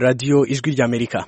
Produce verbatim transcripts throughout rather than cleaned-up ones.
Radio Ijwi ry'Amerika.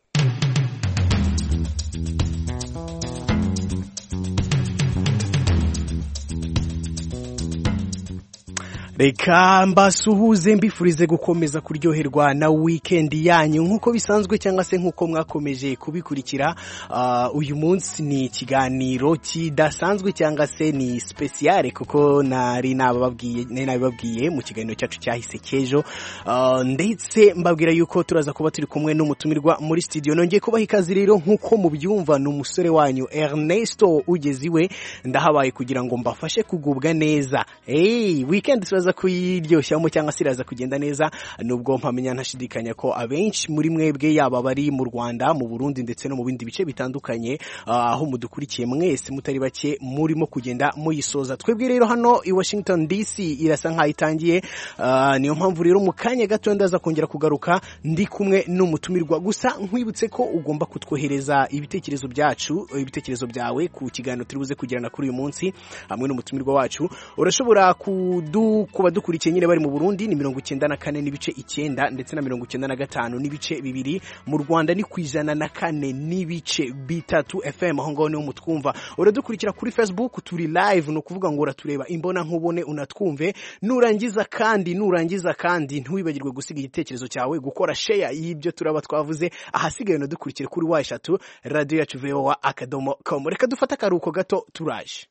Reka mbasuhuze mbifurize gukomeza kuryoherwa na weekend yanyu nkuko bisanzwe cyangwa se nkuko mwakomeje kubikurikira. Uh, uyu munsi ni ikiganiro kidasanzwe cyangwa se ni special kuko nari nabababwiye nari nababwiye mu kiganiro cyacu cyahise kejo. Uh, ndetse mbabwira yuko turaza kuba turi kumwe n'umutumirwa muri studio. Nongeye kubaha ikaze rero nkuko mubyumva n'umusore wanyu Ernesto ugeziwe ndahabaye kugira ngo mbafashe kugubwa neza. Hey, weekend za kuyiryoshamo cyangwa se iraza kugenda neza, nubwo mpamenya ntashidikanya ko abenshi muri mwebwe yaba bari mu Rwanda, mu Burundi ndetse no mu bindi bice bitandukanye aho uh, mudukurikiye mwese mutari bake murimo kugenda muyisoza. Twebwe rero hano i Washington D C irasa nka itangiye, uh, niyo mpamvu rero mu kanya gato ndaza kongera kugaruka ndi kumwe n'umutumirwa. Gusa nkwibutse ko ugomba kutwohereza ibitekerezo byacu, ibitekerezo byawe ku kiganiro turibuze kugirana kuri uyu munsi hamwe n'umutumirwa wacu. Urashobora kudu kuba dukurikiye nyine bari mu Burundi ni mirongo icyenda na kane n'ibice icyenda ndetse na mirongo icyenda na gatanu n'ibice bibiri. Mu Rwanda ni kwijana na kane n'ibice bitatu F M, aho ngaho niho mutwumva. Uradukurikira kuri Facebook, turi live, no kuvuga ngo uratureba imbona nkubone unatwumve. Nurangiza kandi nurangiza kandi ntiwibagirwe gusiga igitekerezo cyawe, gukora share y'ibyo turaba twavuze. Ahasigaye no dukurikire kuri wa eshatu radio yacu V O A akadomo com. Reka dufata akaruhuko gato turaje.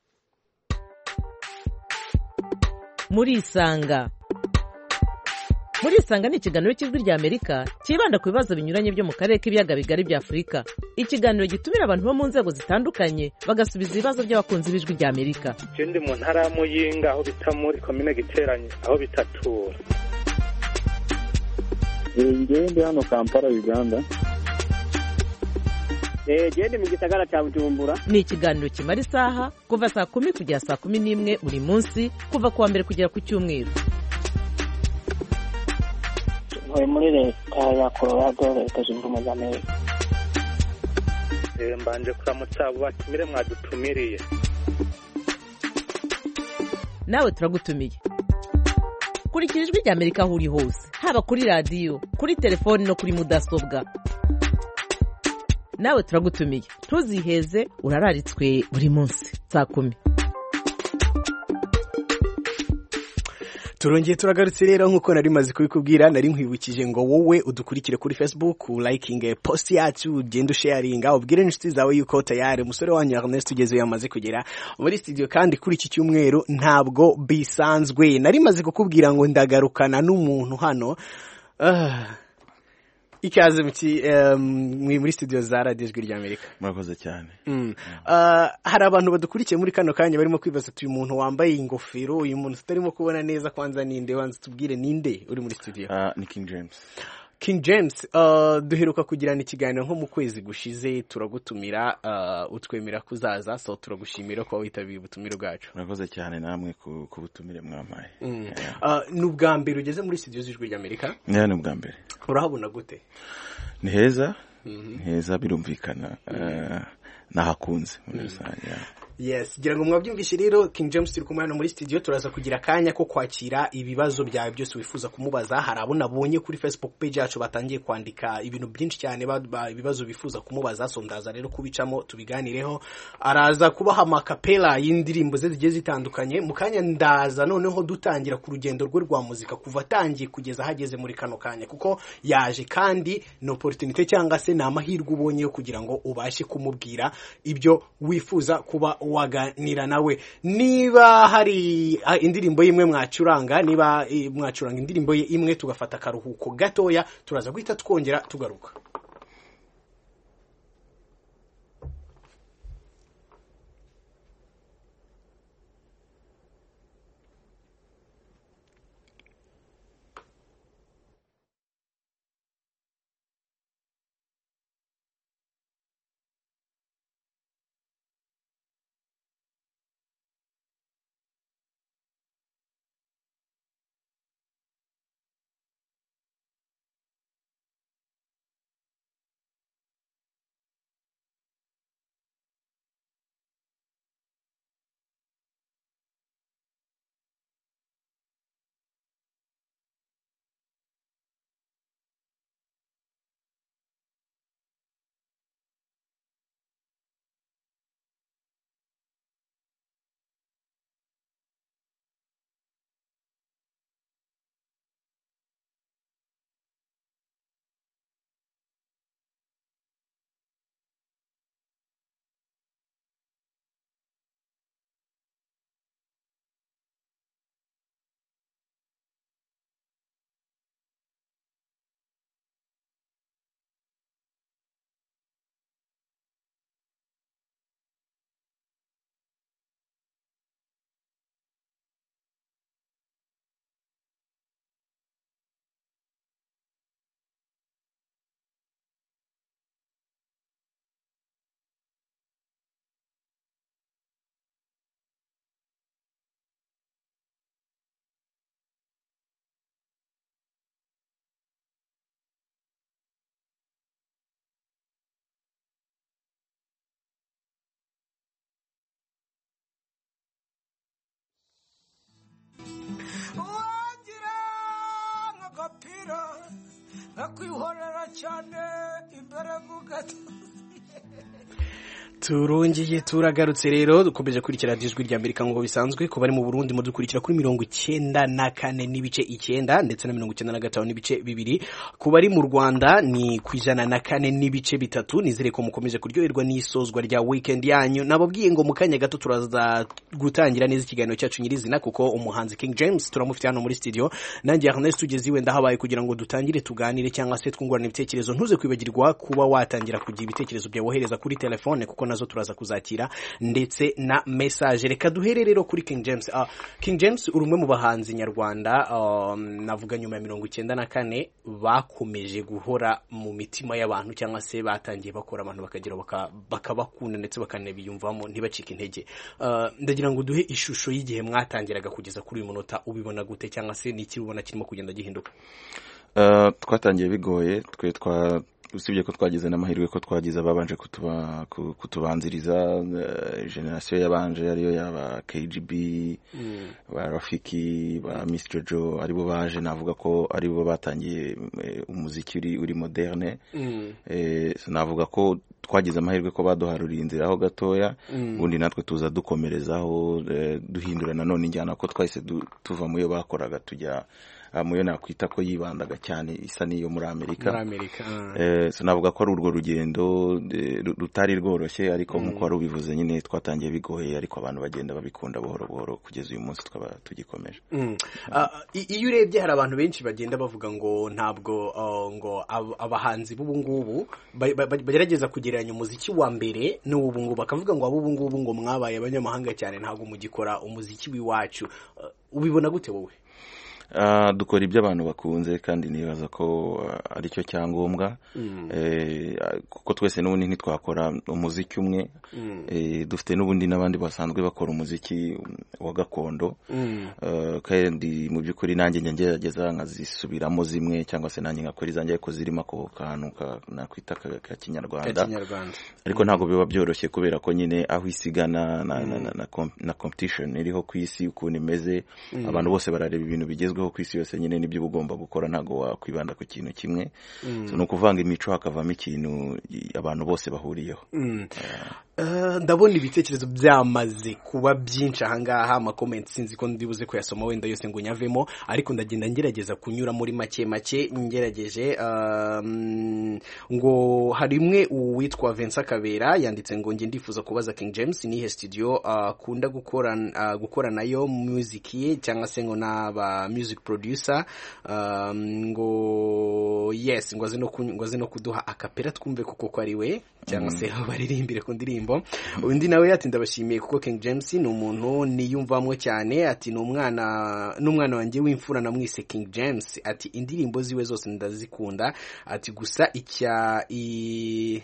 Muri Isanga. Muri Isanga ni ikiganiro cy'Ijwi ry'Amerika kibanda ku bibazo binyuranye byo mu karere k'ibiyaga bigari bya Afurika. Ikiganiro gitumira abantu bo mu nzego zitandukanye bagasubiza ibibazo by'abakunzi b'Ijwi ry'Amerika. Ikindi mu ntara ya Muyinga aho bita muri commune Giteranye aho bitatura. Ngende hano Kampala Uganda. Eh gende mu gisagara cya Bujumbura. Ni ikiganiro kimara isaha kuva saa kumi kugera saa kumi n'imwe buri munsi kuva kuwa mbere kugera ku cyumweru. Ntuye muri leta ya Colorado, leta zunze ubumwe za Amerika. Eh mbanje kuramutsa abo batumire mwadutumiriye. Nawe turagutumiye. Kurikira Ijwi ry'Amerika aho uri hose, haba kuri radio, kuri telefone no kuri mudasobwa. Nawe turagutumiye. Ntuziheze, urararitswe buri munsi saa kumi. Turongeye turagarutse rero nkuko nari maze kubikubwira, nari nkwibukije ngo wowe udukurikire kuri Facebook, liking post yacu, ugende sharinga, ubwire inshuti zawe yuko tayari umusore wanyu Ernest ugeze yamaze kugera muri studio. Kandi kuri iki cyumweru ntabwo bisanzwe, nari maze kukubwira ngo ndagarukana n'umuntu hano. Ah, ikaze muki um, muri studio za Radio Ijwi ry'Amerika. Murakoze cyane. Mm. Uh, hari abantu badukurikiye muri kano kanya barimo kwibaza tuyu muntu wambaye ingofero, uyu muntu tutarimo kubona neza, kwanza ninde, wanze tubwire ninde uri muri studio? Uh, ni King James. King James, uh, duheruka kugirana ikiganiro nko mu kwezi gushize, turagutumira, uh, utwemera kuzaza, so turagushimira ko witabiriye ubutumire bwacu. Murakoze cyane namwe ku butumire mwamaye. Mm. Yeah. Uh, n'ubwa mbere ugeze muri studio z'Ijwi ry'Amerika? Yeah, n'ubwa mbere. Urahabona gute? Ni heza. Mm-hmm. Heza birumvikana. Uh, nahakunze muri rusange. Mm-hmm. Yes, gira ngo mwabyumvishe rero King James turi kumwe hano muri studio, turaza kugira kanya ko kwakira ibibazo byawe byose wifuza kumubaza. Hari abo nabonye kuri Facebook page yacu batangiye kwandika ibintu byinshi cyane ibibazo bifuza kumubaza, so ndaza rero kubicamo tubiganireho. Araza kubaha amakapela y'indirimbo ze zigiye zitandukanye. Mu kanya ndaza noneho dutangira ku rugendo rwe rwa muzika kuva atangiye kugeza hageze muri kano kanya, kuko yaje kandi no opportunity cyangwa se na amahirwe ubonye yo kugira ngo ubashe kumubwira ibyo wifuza kuba waganira nawe. Niba hari indirimbo imwe mwacuranga, niba mwacuranga indirimbo ye imwe tugafata karuhuko gatoya, turaza guhita twongera tugaruka. nkakwihorera cyane imbere mu gatuza. turongeye turagarutse rero dukomeje kurikira ijwi rya Amerika ngo bisanzwe ko bari mu Burundi mudukurikira kuri mirongo icyenda na kane n'ibice icyenda ndetse na mirongo icyenda na gatanu n'ibice bibiri, ku bari mu Rwanda ni ku ijana na kane n'ibice bitatu. Nizere ko mukomeje kuryoherwa n'isozwa rya weekend yanyu. Nababwiye ngo mu kanya gato turaza gutangira neza ikiganiro cyacu nyirizina kuko umuhanzi King James turamufite hano muri studio, nanjye Ernest tugeze iwe ndahabaye kugira ngo dutangire tuganire cyangwa se twungurane ibitekerezo. Ntuze kwibagirwa kuba watangira kugira ibitekerezo byawe wohereza kuri telefone kuko nazo turaza kuzakira ndetse na message. Reka duhere rero kuri King James. Uh, King James uri umwe mu bahanzi nyarwanda um, navuga nyuma ya mirongo icyenda na kane bakomeje guhora mu mitima y'abantu cyangwa se batangiye bakora abantu bakagira bakabakunda ndetse bakanabiyumvamo ntibacike intege. Uh, ndagira ngo duhe ishusho y'igihe mwatangiraga kugeza kuri uyu munota, ubibona gute cyangwa se niki ubona kirimo kugenda gihinduka? Uh, twatangiye bigoye, twe twa usibye ko twagize n'amahirwe ko twagize ababanje kutuba kutubanziriza uh, generation yabanje ariyo yaba K G B mm. ba Rafiki ba Mister Joe aribo baje navuga ko aribo batangiye uh, umuziki uri uri moderne mm. eh so navuga ko twagize amahirwe ko baduharuriye inzira aho gatoya ubundi mm. natwe tuza dukomerezaho uh, duhindura nanone njyana ko twahise du, tuva muyo bakoraga tujya muyo nakwita ko yibandaga cyane isa niyo muri Amerika muri Amerika uh. eh so navuga ko ari urwo rugendo rutari rworoshye ariko mm. nkuko wari ubivuze nyine twatangiye bigoye ariko abantu bagenda babikunda buhoro buhoro kugeza uyu munsi twaba tugikomeje. mm. uh, iyo urebye hari abantu benshi bagenda bavuga ngo ntabwo uh, ngo abahanzi b'ubu ngubu bagerageza kugereranya umuziki wa mbere n'ubu ngubu bakavuga ngo abo ngubu ngo mwabaye abanyamahanga cyane ntabwo mugikora umuziki w'iwacu. uh, ubibona gute wowe? Uh, dukora ibyo abantu bakunze kandi nibaza ko uh, ari cyo cyangombwa mm. eh kuko twese n'ubundi ntitwakora umuziki umwe mm. eh dufite n'ubundi nabandi basanzwe bakora umuziki wa gakondo mm. uh, kandi mu byukuri nanjye ngerageza nkazisubiramo zimwe cyangwa se nanjye ngakora izanjye ko zirimo ko kantu nakwita ka Kinyarwanda ariko ntago biba byoroshye kubera ko nyine aho isigana na, mm. na, na, na, na competition iriho ku isi ukuntu imeze mm. abantu bose barareba ibintu bigezweho ku isi yose nyine nibyo ugomba gukora ntago wakwibanda ku kintu kimwe mm. so no kuvanga imico hakavamo ikintu abantu bose bahuriyeho. mm. uh, ndabona ibitekerezo byamaze kuba byinshi ahangaha ama comments sinzi ko ndibuze ko yasoma wenda yose ngo nyavemo ariko ndagenda ngerageza kunyura muri make make ngerageje. um, ngo harimwe uwitwa Vincent Kabera yanditse ngo nge ndifuza kubaza King James nihe studio akunda uh, gukora uh, gukora nayo music ye cyangwa se ngo naba music producer. um, ngo yes ngo azino ngo azino kuduha akapera twumve kuko ko ari we cyangwa se mm. baririmbire ku ndirimbo. undi nawe ati ndabashimiye kuko King James ni umuntu niyumvamwe cyane, ati ni umwana n'umwana wanjye w'imfura namwise King James, ati indirimbo ziwe zose ndazikunda, ati gusa icya i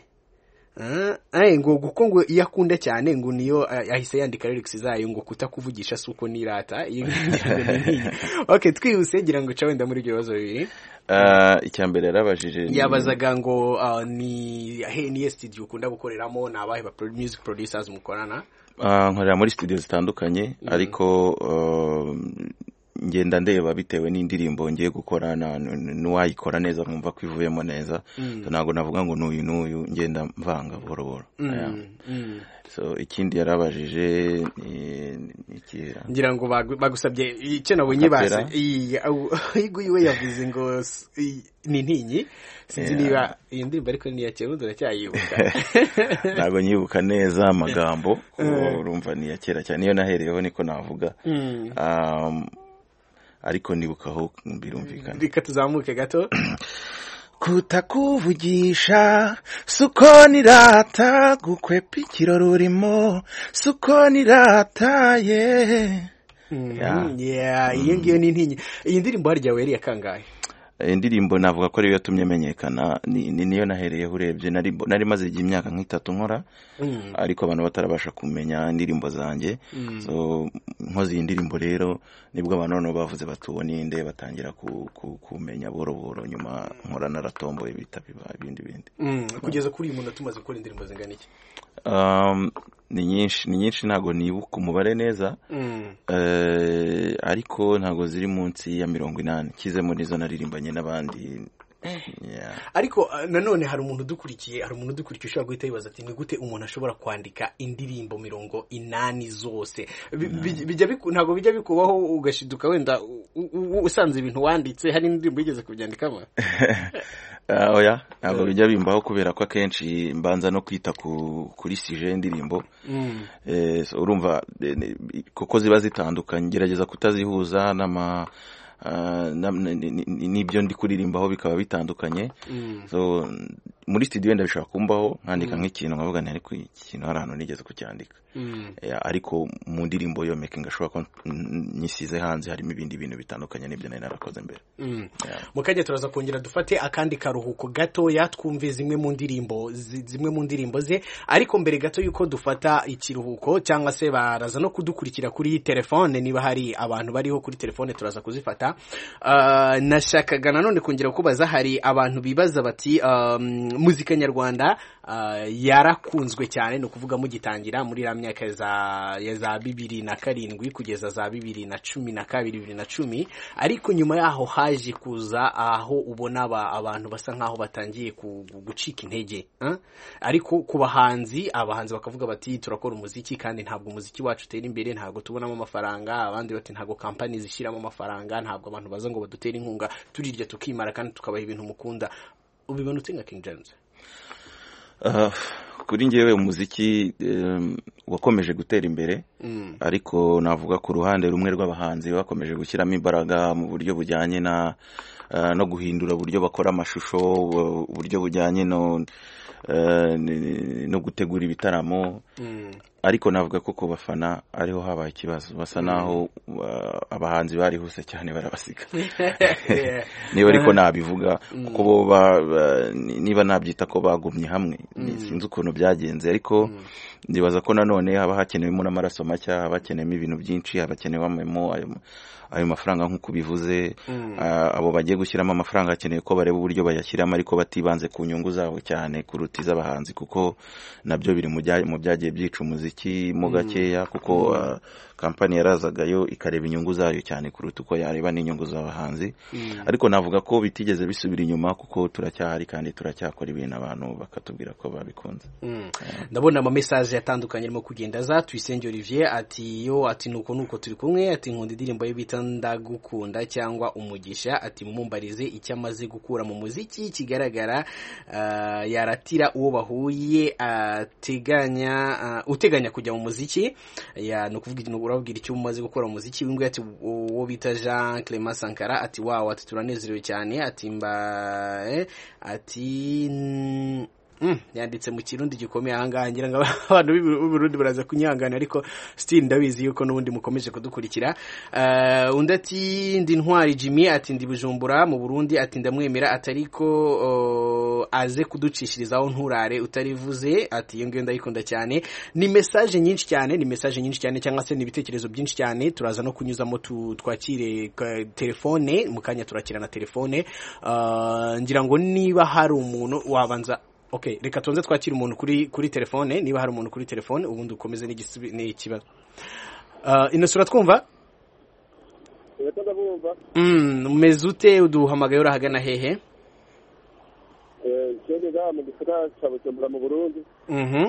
Ah, ngo guko ngo iyakunda cyane ngo niyo yahise yandika lyrics zayo ngo kutakuvugisha suko nirata. Okay, twihuse gira ngo cawenda muri ibyo bibazo bibiri. Uh, icyambere yarabajije yabazaga ngo uh, ni he ni studio ukunda gukoreramo nabahe ba music producers mukorana? Uh, nkorera muri studio zitandukanye mm. ariko uh, ngenda ndeba bitewe n'indirimbo ngiye gukora n'uwayikora neza nkumva kwivuyemo neza mm. so nago navuga ngo n'uyu n'uyu ngenda mvanga buhoro buhoro. mm. yeah. mm. so ikindi yarabajije ikira ngira ngo bagusabye icyo nabonye base iguyiwe yavuze ngo ni ntinyi sinzi yeah. niba iyi ndirimbo ariko ni yakera ndacyayibuka nago nyibuka neza amagambo urumva ni yakera cyane niyo nahereyeho niko navuga. mm. um, ariko nibukaho birumvikana. Reka tuzamuke gato. Kutakuvugisha suko nirata gukwepa ikiroro urimo suko nirata ye. yeah yeah iyo ngiyo ni ntinyi. Iyi ndirimbo harya weri yakangaye? Indirimbo navuga ko ariyo yatumye menyekana ni niyo nahereyeho urebye nari nari maze imyaka nk'itatu nkora mm. ariko abantu batarabasha kumenya indirimbo zanjye mm. so nkoze iyi ndirimbo rero nibwo abantu none bavuze batubone inde batangira kumenya boro boro nyuma nkora naratomboye bita ibindi bindi. mm. kugeza kuri uyu muntu tumaze gukora indirimbo zingana iki? um ni nyinshi ni nyinshi ntago nibuka umubare neza mm. eh ariko ntago ziri munsi ya mirongo inani kize muri zo naririmbanye n'abandi ariko nanone hari umuntu udukurikiye hari umuntu udukurikiye ushobora guhita yibaza ati ni gute umuntu ashobora kwandika indirimbo mirongo inani zose bijya ntabwo bijya bikubaho ugashiduka wenda usanze ibintu wanditse hari indirimbo yigeze kubyandikamo? oya ntabwo bijya bimbaho kubera ko akenshi mbanza no kwita kuri sije y'indirimbo. urumva kuko ziba zitandukanye ngerageza kutazihuza n'ama n'ibyo ndi kuririmbaho bikaba bitandukanye. so muri studio wenda bishobora kumbaho nkandika nk'ikintu nkavuga nti ariko ikintu hari ahantu nigeze kucyandika, ariko mu ndirimbo yo making ashobora ko nyisize hanze harimo ibindi bintu bitandukanye n'ibyo nari narakoze mbere. Mukajya turaza kongera dufate akandi karuhuko gato yatwumve zimwe mu ndirimbo zimwe mu ndirimbo ze, ariko mbere gato yuko dufata ikiruhuko cyangwa se baraza no kudukurikira kuri telefone, niba hari abantu bariho kuri telefone turaza kuzifata. Uh, nashakaga nanone kongera kubaza, hari abantu bibaza bati um, muzika nyarwanda uh, yarakunzwe cyane no kuvuga mugitangira muri ya myaka za ya za bibiri na karindwi kugeza za bibiri na cumi na kabiri bibiri na cumi, ariko nyuma yaho haje kuza aho ubona aba, abantu basa nkaho batangiye gucika intege, huh? ariko ku bahanzi abahanzi bakavuga bati turakora umuziki kandi ntabwo umuziki wacu utera imbere, ntabwo tubonamo amafaranga, abandi bati ntabwo company zishiramo amafaranga, ntabwo abantu baza ngo badutere inkunga, turirya tukimara kandi tukabaha ibintu mukunda. Ubibona utinga King James? Uh, kuri njyewe umuziki um, wakomeje gutera imbere, mm. ariko navuga ku ruhande rumwe rw'abahanzi bakomeje gushyiramo imbaraga mu buryo bujyanye na uh, no guhindura buryo bakora amashusho, uburyo bujyanye no uh, no gutegura ibitaramo, mm. ariko navuga ko kubafana ariho habaye ikibazo, basa naho uh, abahanzi barihuse cyane barabasiga. Niba ariko nabivuga kuko bo uh, niba nabyita ko bagumye hamwe, sinzi ukuntu byagenze, ariko ndibaza ko nanone haba hakenewemo n'amaraso macya, haba hakenewemo ibintu byinshi, haba hakenewemo ayo ayo mafaranga nk'uko bivuze. mm. uh, abo bagiye gushyiramo amafaranga hakeneye ko bareba uburyo bayashyiramo, ariko batibanze ku nyungu zabo cyane kuruta iz'abahanzi, kuko nabyo biri mu byagiye byica umuziki mu gakeya, kuko uh, kampani yarazagayo ikareba inyungu zayo cyane kuruta uko yareba n'inyungu z'abahanzi. mm. ariko navuga ko bitigeze bisubira inyuma, kuko turacyahari kandi turacyakora ibintu abantu bakatubwira ko babikunze. mm. ndabona ama message yatandukanye arimo kugenda za Tuyisenge Olivier ati yo ati nuko nuko turi kumwe, ati nkunda indirimbo ye bita ndagukunda cyangwa umugisha, ati mumumbarize icyo amaze gukura mu muziki kigaragara, uh, yaratira uwo bahuye ateganya uh, uteganya kujya mu muziki, ya no kuvuga urabwira icyo umaze gukora mu muziki. Wingu ati uwo bita Jean Clement Sankara ati wow ati turanezerewe cyane, ati mba eh, ati Mm, yanditse mu kirundi gikomeye ahangaha, ngira ngo abantu b'Uburundi baraza kunyangana, ariko still ndabizi yuko n'ubundi mukomeje kudukurikira. Uh, undi ati ndi Ntwari Jimmy ati ndi Bujumbura mu Burundi, ati ndamwemera atariko uh, aze kuducishirizaho nturare utarivuze, ati iyo ngiyo ndayikunda cyane. Ni message nyinshi cyane ni message nyinshi cyane cyangwa se ni ibitekerezo byinshi cyane, turaza no kunyuzamo twakire telefone mu kanya, turakira na telefone. Uh, ngira ngo niba hari umuntu wabanza Okay, reka tuanze twakira umuntu kuri kuri telefone, niba hari umuntu kuri telefone ubundi ukomeze n'ikibazo. Uh, Inosura twumva? Yego ndabumva. Mm, umezute uduhamagaye urahagana hehe? Eh, cyende ga mu gisagara cya Bujumbura mu Burundi. Mhm.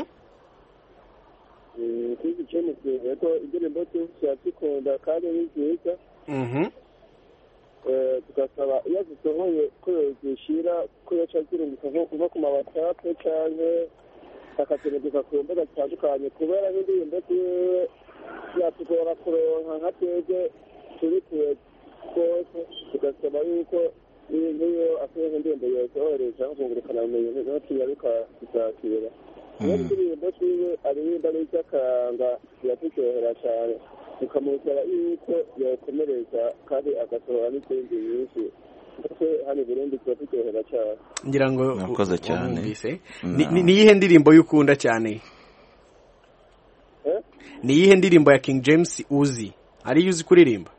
Eh, kiki cyene cyo indirimbo cyakikunda kandi nziza. Mhm. Eh, tugasaba iyo zisohoye ko zishira ko yacakirungika nko ku ma WhatsApp cyane akatereka ku mbuga zitandukanye, kubera n'indirimbo yatugora kuronka nka twebwe turi kose. Tugasaba yuko niyo asohoye indirimbo yosohoresha kungurukana ubumenyi no tuyaruka kuzakira. Iyo indirimbo twiwe aririmba n'icyakanga yatucyohera cyane, tukamusaba yuko yakomereza kandi agasohora n'izindi nyinshi, ndetse hano Burundi turatucyohera cyane. Ngira ngo nakoze cyane. Ni yihe ndirimbo y'ukunda cyane? Eh? Ni yihe ndirimbo ya King James uzi? Ari yuzi kuririmba?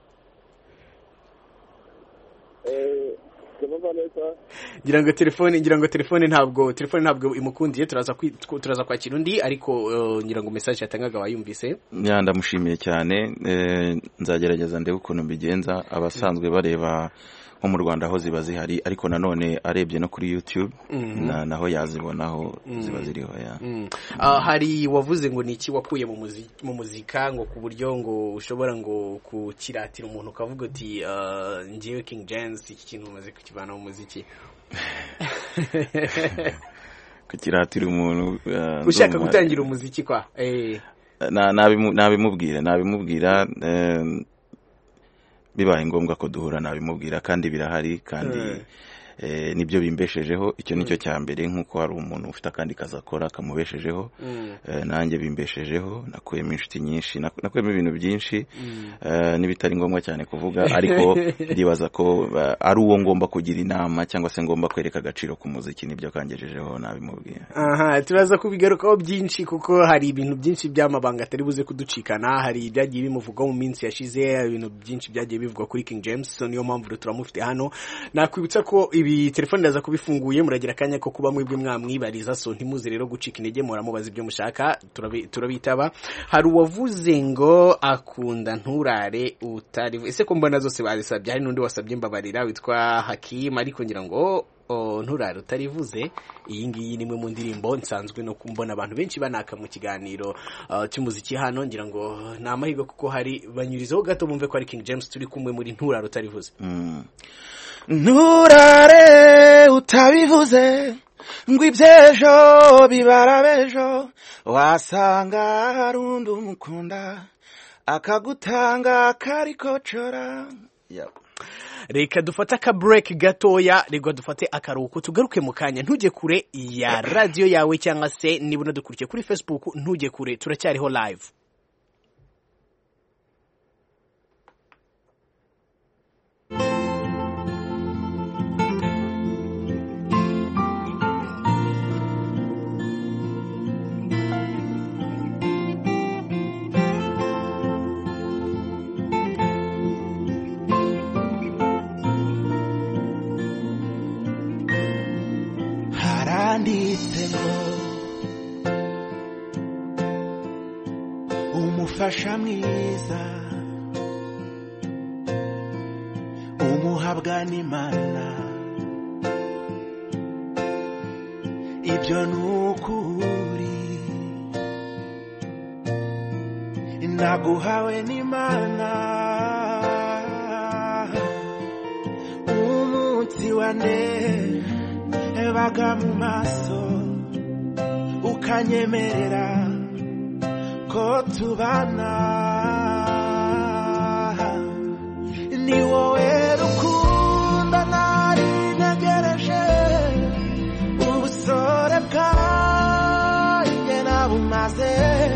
Eh, ngira ngo telefone ngira ngo telefone ntabwo telefone ntabwo imukundiye, turaza turaza kwakira undi, ariko ngira ngo message yatangaga wayumvise. Ndamushimiye cyane, nzagerageza ndebe ukuntu mbigenza. Abasanzwe bareba nko mu Rwanda aho ziba zihari ariko nanone arebye no kuri YouTube mm-hmm. na naho yazibonaho mm-hmm. ziba ziriho ya mm. uh, hari wavuze ngo niki wakuye mu muziki mu muzika ngo ku buryo ngo ushobora ngo kukiratira umuntu ukavuga uti uh, ngiye King James iki kintu umaze kukivana mu muziki kukiratira umuntu uh, ushaka gutangira umuziki kwa eh na nabimubwira nabimubwira eh, bibaye ngombwa ko duhura nabimubwira kandi birahari kandi hmm. eh, nibyo bimbeshejeho icyo nicyo cya mbere nkuko hari umuntu ufite kandi kazakora kamubeshejeho mm. eh, nanjye bimbeshejeho nakuyemo inshuti nyinshi nakuyemo ibintu byinshi mm. eh, nibitari ngombwa cyane kuvuga ariko ndibaza ko uh, ari uwo ngomba kugira inama cyangwa se ngomba kwereka agaciro ku muziki nibyo kangejejeho nabimubwira. Aha turaza kubigarukaho byinshi kuko hari ibintu byinshi by'amabanga atari buze kuducikana hari ibyagiye bimuvuga mu minsi yashize ibintu byinshi byagiye bivugwa kuri King James so niyo mpamvu turamufite hano nakwibutsa ko ibi telefone ndaza kubifunguye muragira kanya ko kuba mwibwe mwamwibariza so ntimuze rero gucika intege muramubaza ibyo mushaka turabitaba hari uwavuze ngo akunda nturare utari ese ko mbona zose barisabye hari nundi wasabye mbabarira witwa Hakim ariko ngira ngo oh, nturare utarivuze iyi ngiyi nimwe mu ndirimbo nsanzwe no kumbona abantu benshi banaka mu kiganiro uh, cy'umuziki hano ngira ngo namahirwe kuko hari banyurizeho gato bumve ko ari King James turi kumwe muri nturare utarivuze mm. Nturare utabivuze ngo ibyejo bibarabejo wasanga harundi umukunda akagutanga karikocora yep. Reka dufate aka break gatoya rego dufate akaruhuko tugaruke mu kanya ntujye kure ya radio yawe cyangwa se niba unadukurikiye kuri Facebook ntujye kure turacyariho live. umufasha mwiza umuhabwa n'Imana ibyo nukuri naguhawe n'Imana umunsi wane baga mu maso ukanyemerera ko tubana ni wowe rukundo nari ntegereje ubusore bwanjye nabumaze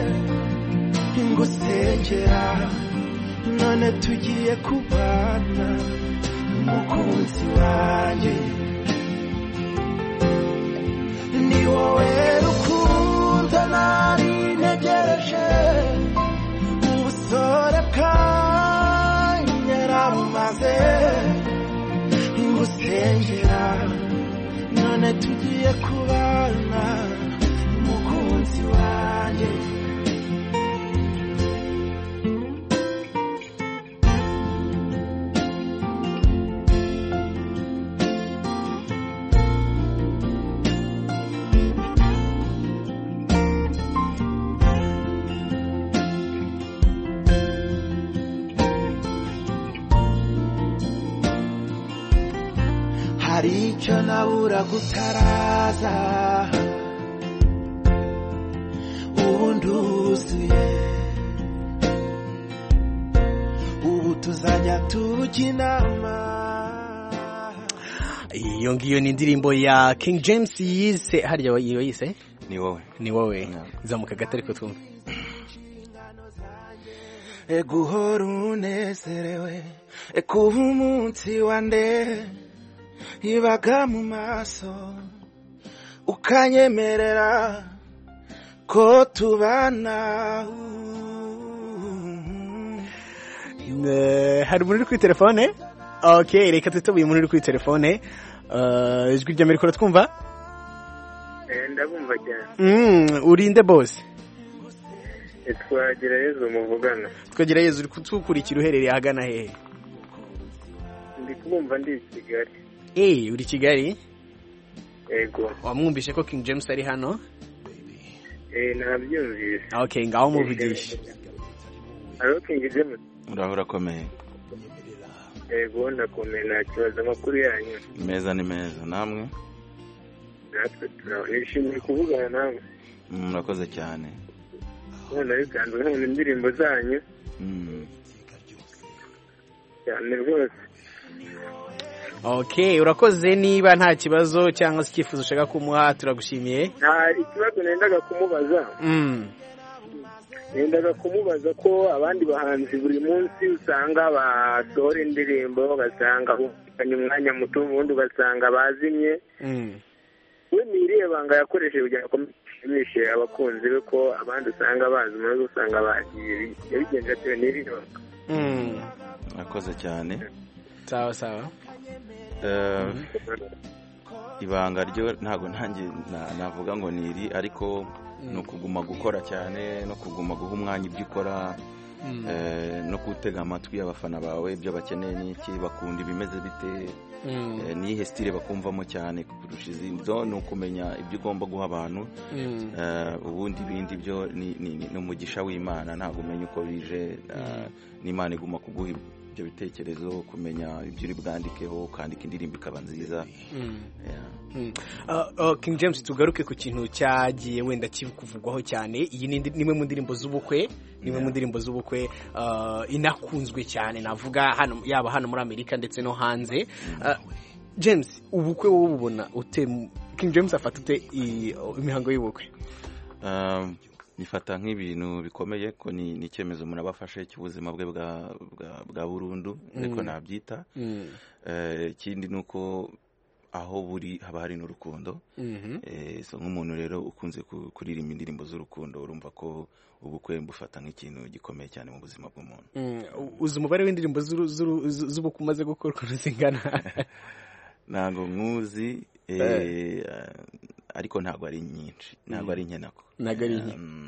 ngusengera none tugiye kubana umukunzi wanjye ni wowe rukundo nari ntegereje ubusore bwanjye nabumaze ngusengera none tugiye kubana umukunzi wanjye hari icyo nabura gutaraza ubu nduzuye ubu tuzajya tujya inama. Iyo ngiyo ni indirimbo ya King James yise harya iyo yise ni wowe ni wowe zamuka gatari ko twumva eguhora unezerewe ekuba umunsi wande ibaga mu maso ukanyemerera ko tubana. Hari umuntu uri kuri telefone? Okay, reka tutubuye umuntu uri kuri telefone. Uh, ijwi rya Amerika twumva? Eh ndabumva cyane. Mm, urinde boss. Twagira Yezu muvugana. Twagira Yezu uri kutukurikira uherereye ahagana hehe? Ndi kumva ndi i Kigali. Eh, uri Kigali? Yego. Wamwumvishe ko King James ari hano? Eh, nabyumvise. Okay, ngaho muvugisha. Alo King James. Uraho urakomeye. Yego ndakomeye, nta kibazo. Amakuru yanyu? Meza ni meza, namwe? Natwe turabishimiye kuvugana namwe. Murakoze cyane. None bisanzwe nkunda indirimbo zanyu. Mm. Cyane rwose. Okay, urakoze. Niba nta kibazo cyangwa se icyifuzo ushaka kumuha turagushimiye. Nta ikibazo nendaga kumubaza. Mm. Nendaga kumubaza ko abandi bahanzi buri munsi usanga basohora indirimbo ugasanga bufitanye umwanya muto, ubundi ugasanga bazimye. Mm. We niriye banga yakoresheje kugira ngo ashimishe abakunzi be, ko abandi usanga bazi muri usanga bagiye yabigenje ate niriye. Mm. Murakoze cyane. Sawa sawa. Eh, ibanga ryo ntago ntange navuga ngo niri, ariko no kuguma gukora cyane, no kuguma guha umwanya ibyo ukora, eh, no gutega amatwi abafana bawe ibyo bakeneye n'iki, bakunda ibimeze bite, eh, nihe style bakumvamo cyane kurusha izindi. Zo no kumenya ibyo ugomba guha abantu, eh, ubundi ibindi byo ni umugisha w'Imana, ntago umenya uko bije, n'Imana iguma kuguha ibyo bitekerezo, kumenya ibyo uri bwandikeho, ukandika indirimbo ikaba nziza. King James, tugaruke ku kintu cyagiye wenda kivugwaho cyane. Iyi ni nimwe mu ndirimbo z'ubukwe, nimwe mu ndirimbo z'ubukwe inakunzwe cyane, navuga hano, yaba hano muri Amerika ndetse no hanze. James, ubukwe wowe ubona ute? King James afata ute imihango y'ubukwe? Nifata nk'ibintu bikomeye, ko ni icyemezo umuntu abafashe cy'ubuzima bwe bwa bwa burundu, ariko nabyita. Ikindi nuko aho buri haba hari n'urukundo. So nk'umuntu rero ukunze kuririmba indirimbo z'urukundo, urumva ko ubukwe bufata nk'ikintu gikomeye cyane mu buzima bw'umuntu. Uzi umubare w'indirimbo z'ubukwe umaze gukorwa zingana? Ntabwo nkuzi, ariko ntabwo ari nyinshi, ntabwo ari nke nako. Nagari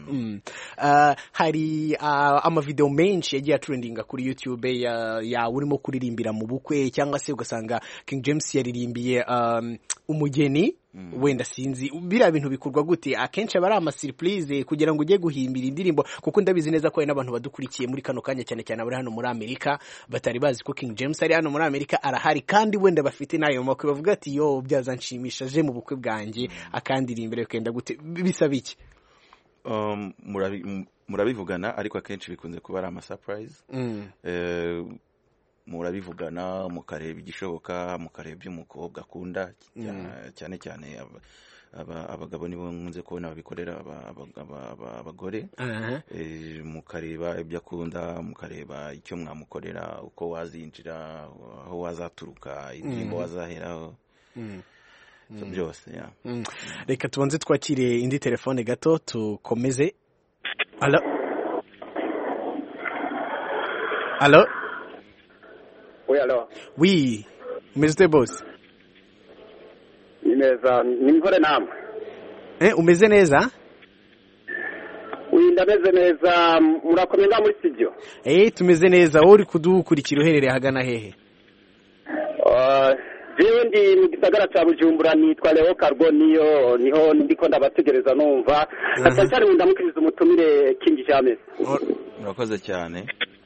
hari amavideo menshi yagiye atrendinga kuri YouTube ya urimo kuririmbira mu bukwe, cyangwa se ugasanga King James yaririmbiye umugeni, wenda sinzi biriya bintu bikorwa gute. Akenshi aba ari ama surprise kugira ngo ujye guhimbira indirimbo, kuko ndabizi neza ko hari n'abantu badukurikiye muri kano kanya, cyane cyane abari hano muri Amerika, batari bazi ko King James ari hano muri Amerika arahari, kandi wenda bafite nayo makwe bavuga ati yo byazanshimisha je mu bukwe bwanjye akandirimbira kenda gute. Bisaba iki? Um, murabi, murabivugana, ariko akenshi bikunze kuba ari ama surprise. Mm. Eh, murabivugana, mukareba igishoboka, mukareba by'umukobwa akunda, cyane cyane abagabo nibo nkunze kubona babikorera abagore. Eh, mukareba ibyo akunda, mukareba icyo mwamukorera, uko wazinjira, aho wazaturuka, indirimbo wazaheraho. So byose, ya. Reka tubanze twakire indi telefone gato tukomeze. Allo? Allo? Oui, allo? Oui, umeze boss? Nimeza, nimvore namwe. Eh, umeze neza? Oui, ndameze neza. Murakomeza muri studio? Eh, tumeze neza. Wowe uri kudukurikira uherereye hagana hehe? Uh, Jewe ndi mu gisagara cya Bujumbura, nitwa Leo Cargo, niyo niho ndiko ndabategereza numva. Cyane cyane ndamukiriza umutumire King James. Murakoze cyane.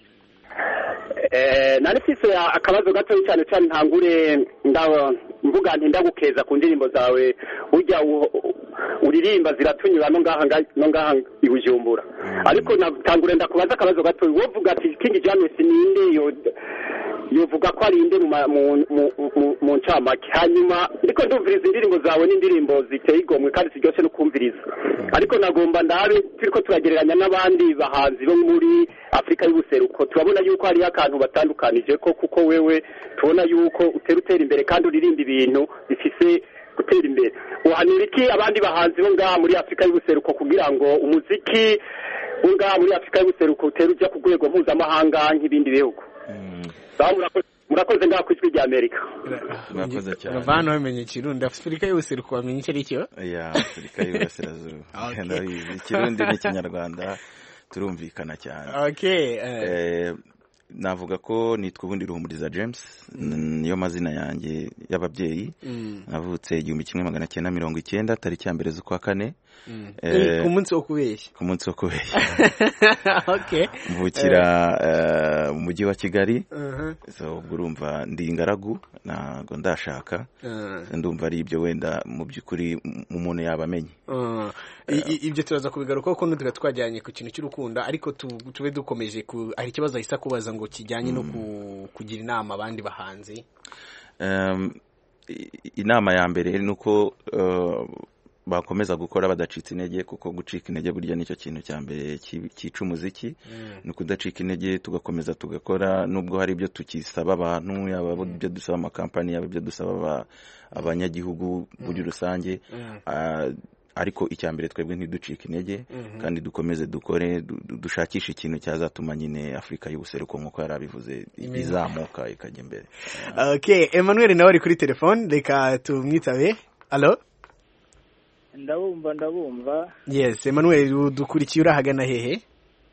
Eh, nari fise akabazo gato cyane cyane ntangure ndawo mvuga nti ndagukeza ku ndirimbo zawe, ujya uririmba ziratunyura no ngaha no ngaha i Bujumbura. Ariko natangure ndakubaza akabazo gato, wovuga ati King James ninde yo yovuga ko ari inde mu ncamake. Hanyuma ndiko ndumviriza indirimbo zawe n'indirimbo ziteye igomwe kandi ziryoshe no kumviriza, ariko nagomba ndabe turiko turagereranya n'abandi bahanzi bo muri Afrika y'ubuseruko, turabona yuko hari akantu batandukanije ko, kuko wewe tubona yuko utera utera imbere kandi uririmba ibintu bifise gutera imbere. Uhanira iki abandi bahanzi bo ngaha muri Afrika y'ubuseruko kugira ngo umuziki wo ngaha muri Afrika y'ubuseruko utera ujya ku rwego mpuzamahanga nk'ibindi bihugu? Murakoze ngaha ku ijwi rya Amerika. Murakoze cyane. Bavano bamenye Kirundi, Afrika y'ubuseruko bamenye icyo ari cyo? Ya, Afrika y'uburasirazuba. Ndabizi Kirundi n'Ikinyarwanda turumvikana cyane. Okay. Eh, navuga ko nitwa ubundi Ruhumuriza James niyo mazina yanjye y'ababyeyi navutse igihumbi kimwe magana cyenda mirongo icyenda tariki ya mbere z'ukwa kane ku munsi wo kubeshya ku munsi wo kubeshya okay mvukira mu mujyi wa Kigali so ubwo urumva ndi ingaragu ntago ndashaka ndumva ari ibyo wenda mu by'ukuri umuntu yabamenye ibyo turaza kubigaruka ko n'utuga twajyanye ku kintu cy'urukundo ariko tube dukomeje hari ikibazo ahisa kubaza ngo kijyanye no kugira inama abandi bahanzi. Inama ya mbere ni uko bakomeza gukora badacitse intege kuko gucika intege burya nicyo kintu cya mbere cyica umuziki ni ukudacika intege tugakomeza tugakora nubwo hari ibyo tukisaba abantu yaba ibyo dusaba amakampani yaba ibyo dusaba abanyagihugu muri rusange ariko icya mbere twebwe ntiducike intege kandi dukomeze dukore dushakisha ikintu cyazatuma nyine Afurika y'ubuseruko nk'uko yari abivuze izamuka ikajya imbere. Okay, Emmanuel nawe ari kuri telefone reka tumwitabe. Allo? Ndabumva ndabumva. Yes, Emmanuel dukurikiye urahagana hehe?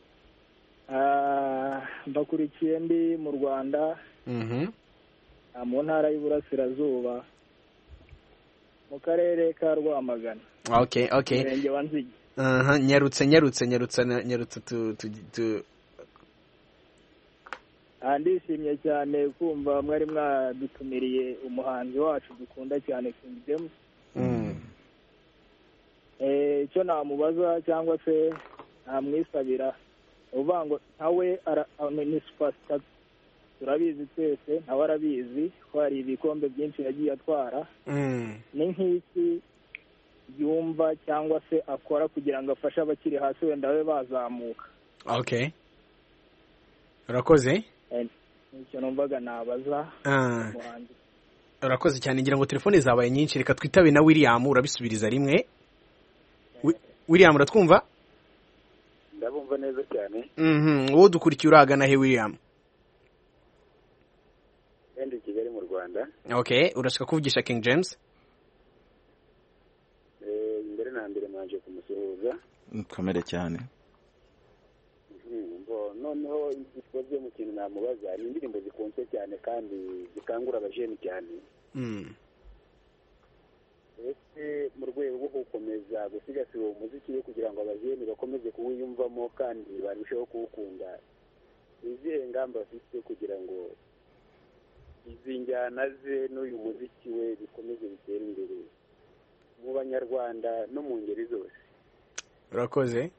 Ah, mbakurikiye ndi mu Rwanda. Mhm. Mu ntara y'Iburasirazuba. Mu karere ka Rwamagana. Okay, okay. Murenge wa Nzigi. Aha, nyarutse nyarutse nyarutse nyarutse tu tu Andishimye cyane kumva mwari mwadutumiriye umuhanzi wacu dukunda cyane King James. Mm. Eh cyo namubaza cyangwa se namwisabira uvuga ngo ntawe ni superstar turabizi twese nawe arabizi ko hari ibikombe byinshi yagiye atwara. Mm. Ni nk'iki yumva cyangwa se akora kugira ngo afashe abakiri hasi wenda we bazamuka. Okay. Urakoze? Nicyo numvaga nabaza. Ah. Urakoze cyane ngira ngo telefone zabaye nyinshi reka twitabe na William urabisubiriza rimwe. William uratwumva? Ndabumva neza cyane. Mhm, wowe dukurikiye uragana he William? Ndi Kigali mu Rwanda. Okay, urashaka kuvugisha King James? Eh, mbere na mbere manje kumusuhuza. Kamere cyane. Mhm, bo noneho igikozwe mu kintu namubaza ni indirimbo zikunzwe cyane kandi zikangura abajeni cyane. Mhm. Ese mu rwego rwo gukomeza gusigasira umuziki we kugira ngo abajeni bakomeze kuwiyumvamo kandi barusheho kuwukunda. Izihe ngamba afite kugira ngo izi njyana ze n'uyu muziki we bikomeze bitera imbere mu banyarwanda no mu ngeri zose? Urakoze.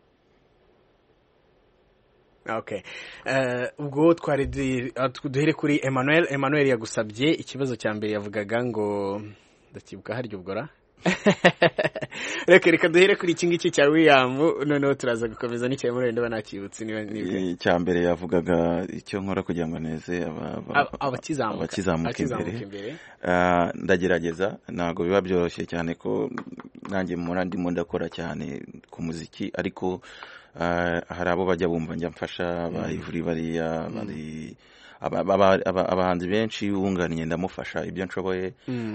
Okay. Uh, ubwo twari duhere kuri Emmanuel. Emmanuel yagusabye ikibazo cya mbere yavugaga ngo ndakibuka haryo ubwora. Reka reka duhere kuri iki ngiki cya William noneho turaza gukomeza n'icyo muri ndaba nakibutse niba niba cya mbere yavugaga icyo nkora kugira ngo neze abakizamuka abakizamuka imbere. Ndagerageza ntago biba byoroshye cyane ko nanjye muri ndimo ndakora cyane ku muziki ariko hari abo bajya bumva njya mfasha bayivuri bariya bari abahanzi benshi wunganiye ndamufasha ibyo nshoboye.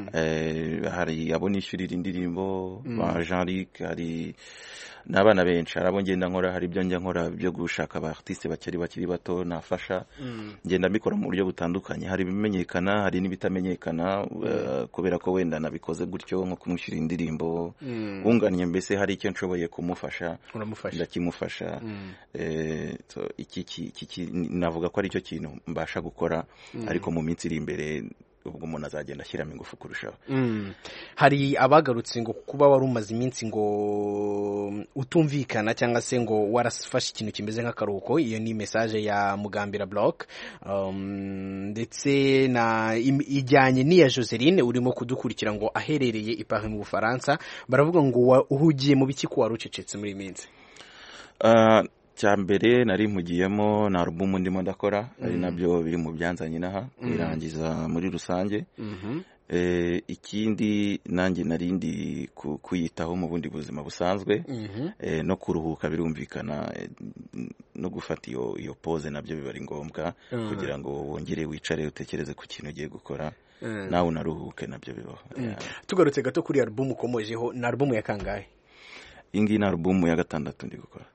Hari abo nishyurira indirimbo ba Jean-Luc hari n'abana benshi arabo ngenda nkora hari ibyo njya nkora byo gushaka aba artiste bakiri bakiri bato nafasha ngenda mbikora mu buryo butandukanye hari bimenyekana hari n'ibitamenyekana kubera ko wenda nabikoze gutyo nko kumushyira indirimbo wunganiye mbese hari icyo nshoboye kumufasha ndakimufasha. Iki iki navuga ko ari cyo kintu mbasha gukora ariko mu minsi iri imbere ubwo umuntu azagenda ashyiramo ingufu kurushaho. Hari abagarutse ngo kuba wari umaze iminsi ngo utumvikana cyangwa se ngo warafashe ikintu kimeze nk'akaruhuko. Iyo ni message ya Mugambira Block ndetse na ijyanye n'iya Joseline urimo kudukurikira ngo aherereye i Paris mu Bufaransa baravuga ngo uhugiye mu biki ko warucecetse muri iminsi. Cyambere nari mpugiyemo na album ndimo ndakora ari nabyo biri mu byanzanye naha birangiza muri rusange. Eh ikindi nanjye narindi kuyitaho mu bundi buzima busanzwe eh no kuruhuka birumvikana no gufata iyo iyo pause nabyo bibari ngombwa kugira ngo wongere wicare utekereze ku kintu ugiye gukora nawe unaruhuke nabyo bibaho. Tugarutse gato kuri album ukomojeho na album ya kangahe? Ingi na album ya gatandatu ndi gukora.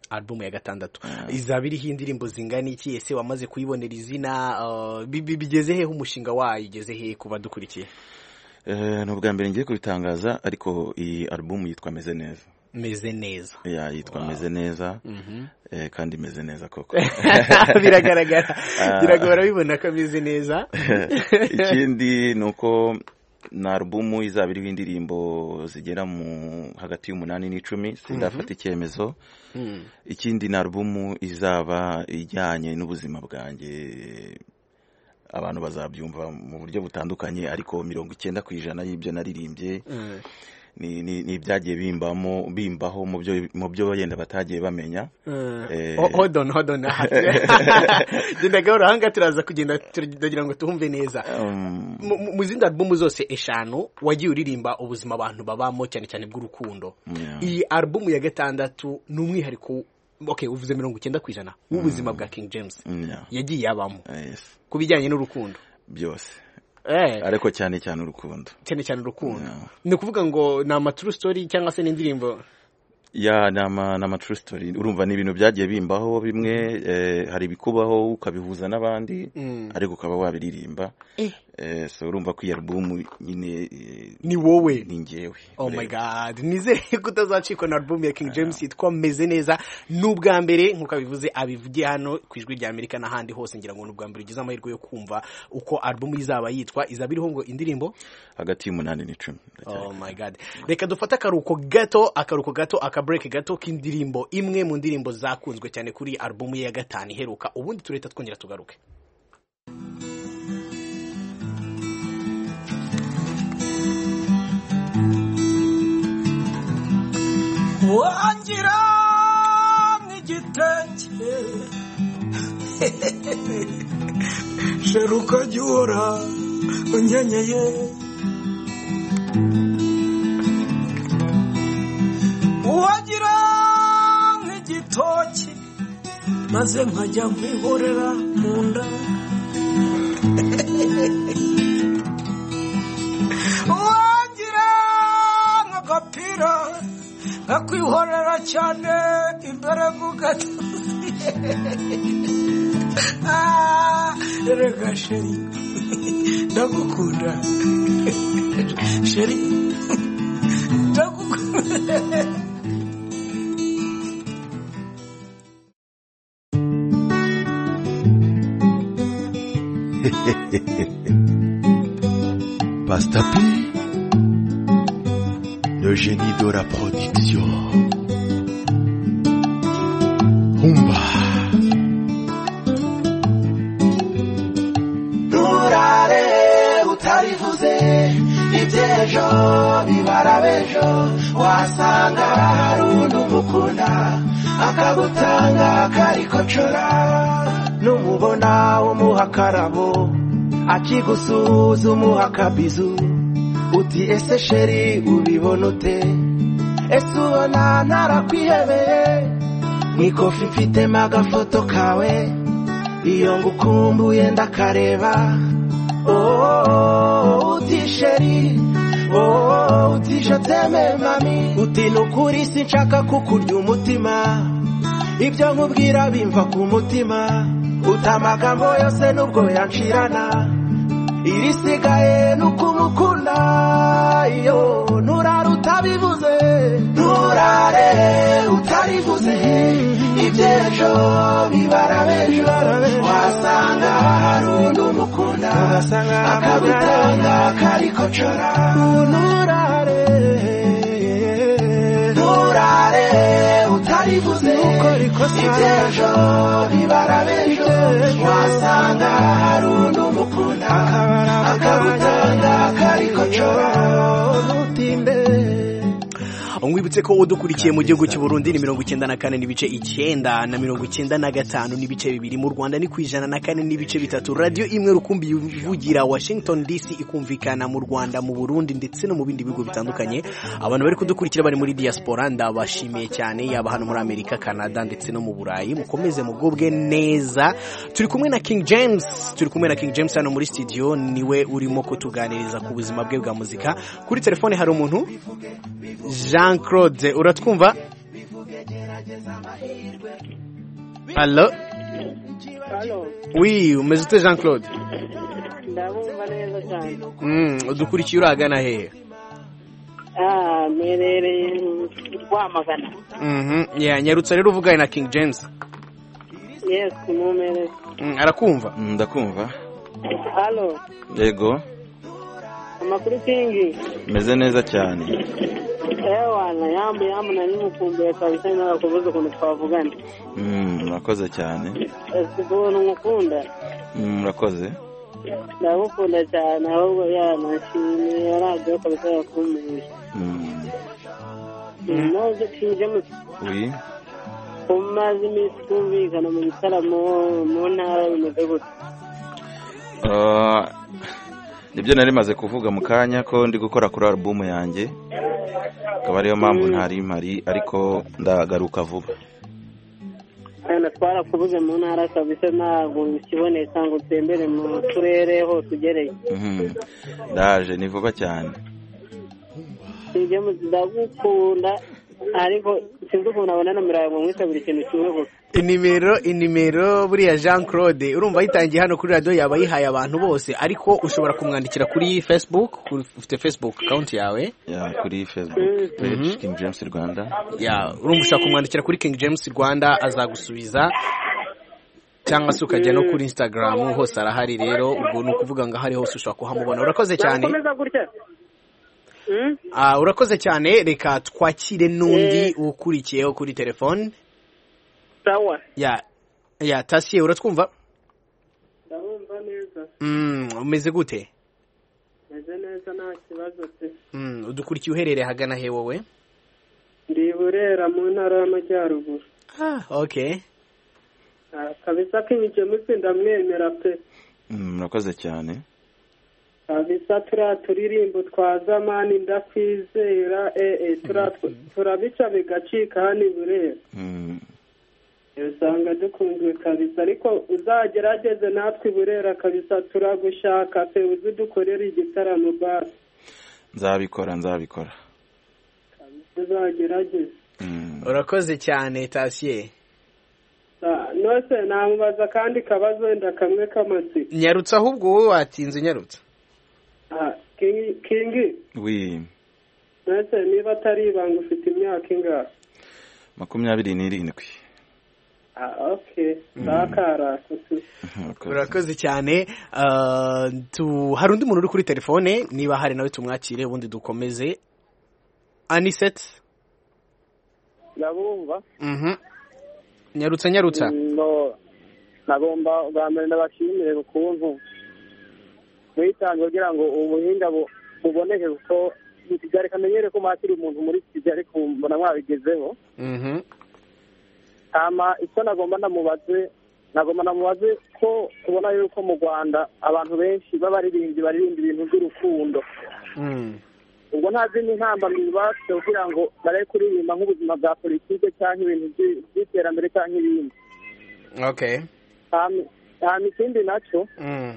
album ya gatandatu izaba iriho indirimbo zingana iki ese wamaze kuyibonera izina uh, bigeze he umushinga wayo igeze he kuba dukurikiye? Eh no bwa mbere ngiye kubitangaza ariko iyi album yitwa Meze Neza. Meze Neza. Ya yitwa wow. Meze Neza. Mhm. Eh kandi meze neza koko. Biragaragara. Biragora bibona ko meze neza. Ikindi nuko na album izaba iriho indirimbo zigera mu hagati y'umunani n'icumi sindafata icyemezo. Mm. Ikindi na album izaba ijyanye n'ubuzima bwanjye abantu bazabyumva mu buryo butandukanye ariko mirongo icyenda ku ijana y'ibyo naririmbye mm. ni ni ni byagiye bimbamo bimbaho mu byo mu byo yenda batagiye bamenya. mm. eh, hold on hold on genda gahoro hanga turaza kugenda tugira ngo tuhumve neza. um, mu zindi album zose eshanu wagiye uririmba ubuzima abantu babamo cyane cyane bw'urukundo. yeah. Iyi album ya gatandatu n'umwihariko okay uvuze mirongo icyenda ku ijana w'ubuzima mm. bwa King James. yeah. Yagiye abamo yes. kubijyanye n'urukundo byose. Eh ariko cyane cyane urukundo cyane cyane urukundo yeah. Ni kuvuga ngo na ama true story cyangwa se n'indirimbo ya nama nama true story urumva ni ibintu byagiye bimbaho bimwe eh, hari bikubaho ukabihuza n'abandi mm. ariko ukaba wabiririmba eh. eh so urumva ko iyi album nyine eh, ni wowe ni ngewe. Oh my god nizere kutazacikwa na album ya King James yitwa Meze Neza. N'ubwa mbere nkuko bivuze abivugiye hano kwijwi rya Amerika n'ahandi hose ngira ngo n'ubwa mbere ugize amahirwe yo kumva uko album izaba yitwa izaba iriho ngo indirimbo hagati y'umunani n'icumi. Oh my god reka dufata akaruko gato akaruko gato aka break gato k'indirimbo imwe mu ndirimbo zakunzwe cyane kuri album ye ya gatanu iheruka ubundi tureta twongera tugaruke. wangira nk'igitenge sheruka jyura unyenyeye wangira nk'igitoki maze nkajya nkwihorera mu nda wangira nk'agapira nakwihorera cyane imbere mu gatuzi. ah rega sheri ndagukunda sheri ndagukunda. Pastor P, le génie de la production. Humba. Nurare utarivuze ibyejo bibara bejo wasanga harundu mukunda akagutanga karikocora numubona umuhakarabo akigusuza umuhakabizu uti ese sheri ubibona ute ese ubona narakwihebeye mwikofi mfite magafoto kawe iyo ngukumbuye ndakareba. oh uti sheri oh uti jateme mami uti nukuri sinshaka kukurya umutima ibyo nkubwira bimva ku mutima utamagambo yose nubwo yanshirana irisigaye nukumukunda iyo nurare utabivuze nurare utarivuze ibyejo bibara bejo wasanga harundu umukunda akagutanga karikocora. nurare nurare utarivuze ibyejo bibara bejo wasanga harundu umukunda akagutanga karikocora. Nutinde Umwibutse ko udukurikiye mu gihugu cy'u Burundi ni mirongo icyenda na kane n'ibice icyenda na mirongo icyenda na gatanu n'ibice bibiri, mu Rwanda ni ku ijana na kane n'ibice bitatu. Radio imwe rukumbi ivugira Washington D C ikumvikana mu Rwanda, mu Burundi ndetse no mu bindi bigo bitandukanye. Abantu bari kudukurikira bari muri diaspora ndabashimiye cyane, yaba hano muri Amerika, Canada ndetse no mu Burayi. Mukomeze mugubwe neza. Turi kumwe na King James, turi kumwe na King James hano muri studio, niwe urimo kutuganiriza ku buzima bwe bwa muzika. Kuri telefone hari umuntu Jean Claude, uratwumva? Allo Allo Oui umeze ute Jean Claude ndabumva neza cyane Mm udukurikiye uragana hehe Ah merereye Rwamagana Mhm yeah nyarutsa rero uvuganye na King James Yes kumumere Mm arakumva Ndakumva Allo Yego Amakuru King Meze neza cyane Ewana yambu yambu nani mukumbuye kabisa narakuvuze ukuntu twavugana Mm murakoze cyane Ese kubona umukunda Mm murakoze Ndagukunda cyane ahubwo yanashimye yaradiyo kabisa yakumbuye Mm Noze King James Oui umaze iminsi twumvikana mu bitaramo mu ntara bimeze gute Uh, nibyo nari maze kuvuga mu kanya ko ndi gukora kuri album yanjye akaba ariyo mpamvu ntari mpari ariko ndagaruka vuba Ana twarakubuze mu ntara kabisa ntabwo ukiboneka ngo utembere mu turere hose ugereye Mhm ndaje ni vuba cyane Ije ndagukunda ariko sinzi ukuntu abona nomero yawe ngo mwisabire ikintu kimwe gusa inimero inimero buriya Jean Claude urumva yitangiye hano kuri radio yaba yihaye abantu bose ariko ushobora kumwandikira kuri Facebook ufite Facebook account yawe ya kuri Facebook page King James Rwanda ya urumva ushaka kumwandikira kuri King James Rwanda azagusubiza cyangwa se ukajya no kuri Instagram hose arahari rero ubwo ni ukuvuga ngo ahari hose ushobora kuhamubona urakoze cyane Ah urakoze cyane reka twakire nundi ukurikiyeho kuri telefone Sawa ya ya Tasiye uratwumva Ndabumva neza Mm umeze gute Meze neza nta kibazo pe Mm udukurikiye uherereye hagana he wowe Ndi Burera mu ntara y'Amajyaruguru Ah okay Ah kabisa King James ndamwemera pe Mm murakoze cyane kabisa tura turirimbo twa zamani ndakwizera eh eh tura turabica bigacika hani Burera Mm usanga dukunzwe kabisa ariko uzagerageze natwe Burera kabisa turagushaka pe uzidukorera igitaramo basi nzabikora nzabikora uzagerageze urakoze cyane Tasiye nose namubaza kandi kabazo wenda kamwe k'amatsiko nyarutsa ahubwo wowe watinze nyarutsa ah King King Oui nose niba atari ibanga ufite imyaka ingahe makumyabiri n'irindwi Ah, okay. Sakara. Urakoze cyane. Uh, tu hari undi muntu uri kuri telefone niba hari nawe tumwakire ubundi dukomeze. Aniset. Nabumva. Mhm. Nyarutsa nyarutsa. No. Nagomba ubwambere ndabashimire kukuntu. Mwitango kugira ngo ubuhinga buboneke kuko Kigali kamenyere ko makiri umuntu muri Kigali kumbona mwabigezeho. Mhm. Ama icyo nagomba namubaze nagomba namubaze ko tubona yuko mu Rwanda abantu benshi b'abaririmbyi baririmba ibintu by'urukundo mm ubwo nta zindi ntambamyi bafite kugira ngo bare kuririmba nk'ubuzima bwa politike cyangwa ibintu by'iterambere cyangwa ibindi okay hama ikindi nacyo mm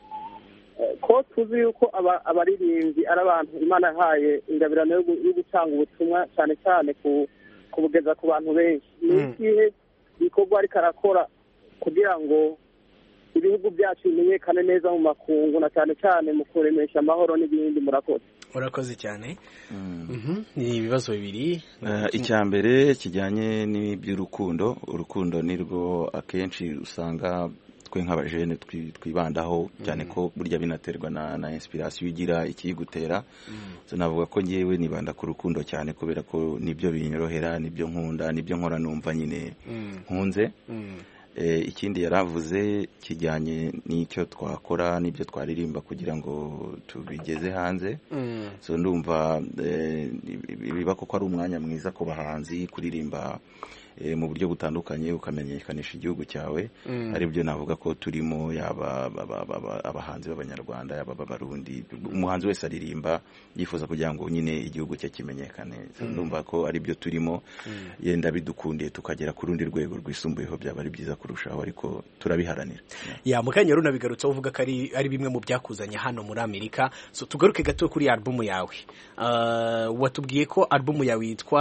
ko tuzi yuko abaririmbyi ari abantu Imana yahaye ingabirano yo gutanga ubutumwa cyane cyane ku kubugeza ku bantu benshi ni ikihe gikorwa ariko arakora kugira ngo ibihugu byacu bimenyekane neza mu makungu na cyane cyane mu kuremesha amahoro n'ibindi murakoze urakoze cyane ni ibibazo bibiri icya mbere kijyanye n'iby'urukundo urukundo nirwo akenshi usanga twe nk'abajene twibandaho cyane ko burya binaterwa na na inspiration ugira ikiyigutera so navuga ko ngiyewe nibanda ku rukundo cyane kubera ko nibyo binyorohera nibyo nkunda nibyo nkora numva nyine nkunze eh ikindi yaravuze kijyanye n'icyo twakora nibyo twaririmba kugira ngo tubigeze hanze so ndumva biba ko ari umwanya mwiza ku bahanzi kuririmba mu buryo butandukanye ukamenyekanisha igihugu cyawe ari byo navuga ko turimo yaba abahanzi b'abanyarwanda yaba abarundi umuhanzi wese aririmba yifuza kugira ngo nyine igihugu cye kimenyekane ndumva ko ari byo turimo yenda bidukundiye tukagera ku rundi rwego rwisumbuyeho byaba ari byiza kurushaho ariko turabiharanira ya mukanya runa bigarutse uvuga ko ari ari bimwe mu byakuzanye hano muri Amerika so tugaruke gato kuri album yawe uh, watubwiye ko album yawe yitwa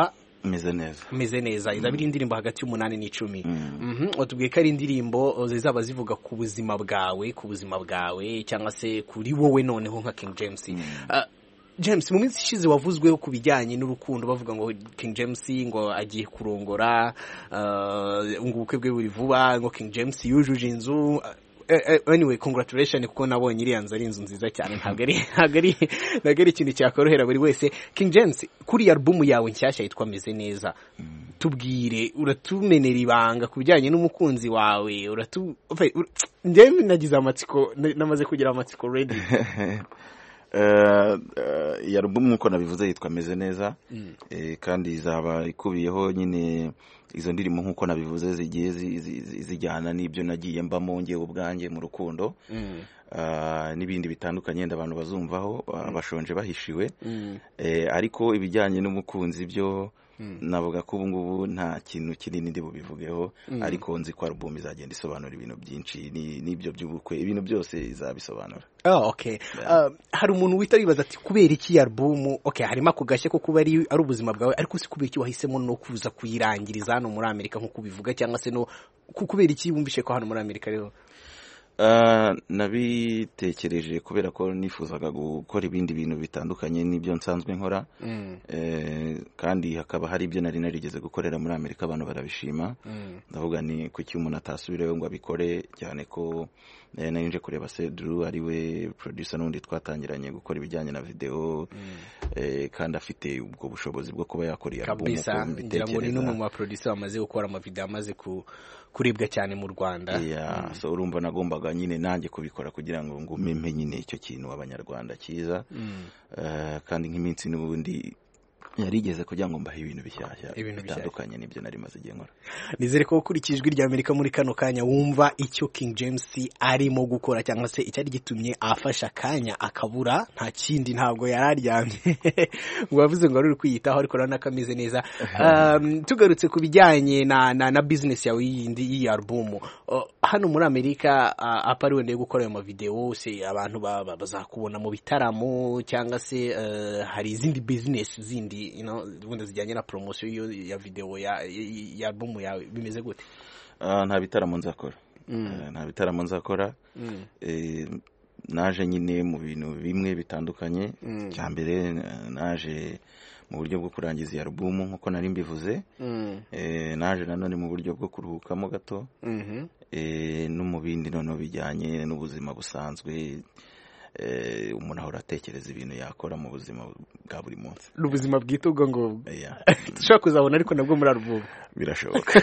meze neza meze neza izaba ari indirimbo hagati y'umunani n'icumi watubwiye ko ari indirimbo zizaba zivuga ku buzima bwawe ku buzima bwawe cyangwa se kuri wowe noneho nka King James. James, mu minsi ishize wavuzweho ku bijyanye n'urukundo bavuga ngo King James ngo agiye kurongora ngo ubukwe bwe buri vuba, ngo King James yujuje inzu. Anyway, congratulations kuko nabonye iriya nzu ari inzu nziza cyane, ntabwo ari ntabwo ari ntabwo ari ikintu cyakorohera buri wese. King James, kuri album yawe nshyashya yitwa Meze Neza, tubwire, uratumenera ibanga ku bijyanye n'umukunzi wawe, uratu njyewe nagize amatsiko, namaze kugira amatsiko ready. iyi album nk'uko nabivuze yitwa Meze Neza, kandi izaba ikubiyeho nyine izo ndirimbo nk'uko nabivuze zigiye zijyana n'ibyo nagiye mbamo ngewe ubwanjye mu rukundo, n'ibindi bitandukanye abantu bazumvaho bashonje bahishiwe, ariko ibijyanye n'umukunzi byo navuga ko ubu ngubu nta kintu kinini ndi bubivugeho, ariko nzi ko album izagenda isobanura ibintu byinshi n'ibyo by'ubukwe, ibintu byose izabisobanura. Oh, okay. Uh, hari umuntu wita bibaza ati kubera iki album, okay, harimo ako gashya ko kuba ari ari ubuzima bwawe, ariko si kubera iki wahisemo no kuza kuyirangiriza hano muri Amerika nko kubivuga, cyangwa se no kubera iki wumvishe ko hano muri Amerika rero? Uh, nabitekereje kubera ko nifuzaga gukora ibindi bintu bitandukanye n'ibyo nsanzwe nkora, mm. eh, kandi hakaba hari ibyo nari narigeze gukorera muri Amerika abantu barabishima, ndavuga mm. ni kuki umuntu atasubireyo ngo abikore, cyane ko eh, nari nje kureba Cedru ari we producer n'undi twatangiranye gukora ibijyanye na video, mm. eh, kandi afite ubwo bushobozi bwo kuba yakora album ko mbitekereza. Ngira ngo ni no mu producer amaze gukora ama video amaze ku kuribwa cyane mu Rwanda. Yeah, mm. so urumva nagombaga nyine nanjye kubikora kugira ngo ngume mpe nyine icyo kintu abanyarwanda cyiza, mm. uh, kandi nk'iminsi n'ubundi yarigeze kugira ngo mbahe ibintu bishyashya bitandukanye n'ibyo nari maze igihe nkora. Nizere ko ukurikijwe irya Amerika muri kano kanya wumva icyo King James arimo gukora, cyangwa se icyari gitumye afasha kanya akabura, nta kindi, ntabwo yararyamye ngo bavuze ngo ari kwiyitaho, ariko rana kameze neza. Um, tugarutse ku bijyanye na, na na business yawe yindi iyi album, uh, hano muri Amerika, uh, apari wende gukora ayo video se abantu bazakubona mu bitaramo, cyangwa se uh, hari izindi business zindi, you know, wenda zijyanye na promotion yo ya video ya ya album yawe, bimeze gute? Uh, nta bitaramo nzakora. Mm. Uh, nta bitaramo nzakora. Mm. Eh, naje nyine mu bintu bimwe bitandukanye. Mm. Cyambere naje mu buryo bwo kurangiza album nkuko nari mbivuze. Mm. Eh, naje nanone mu buryo bwo kuruhukamo gato. Mhm. Eh, no mu bindi nono bijyanye n'ubuzima busanzwe. Eh, umuntu ahora atekereza ibintu yakora mu buzima bwa buri munsi, n'ubuzima bwitubwo ngo dushaka kuzabona, ariko nabwo muri album birashoboka.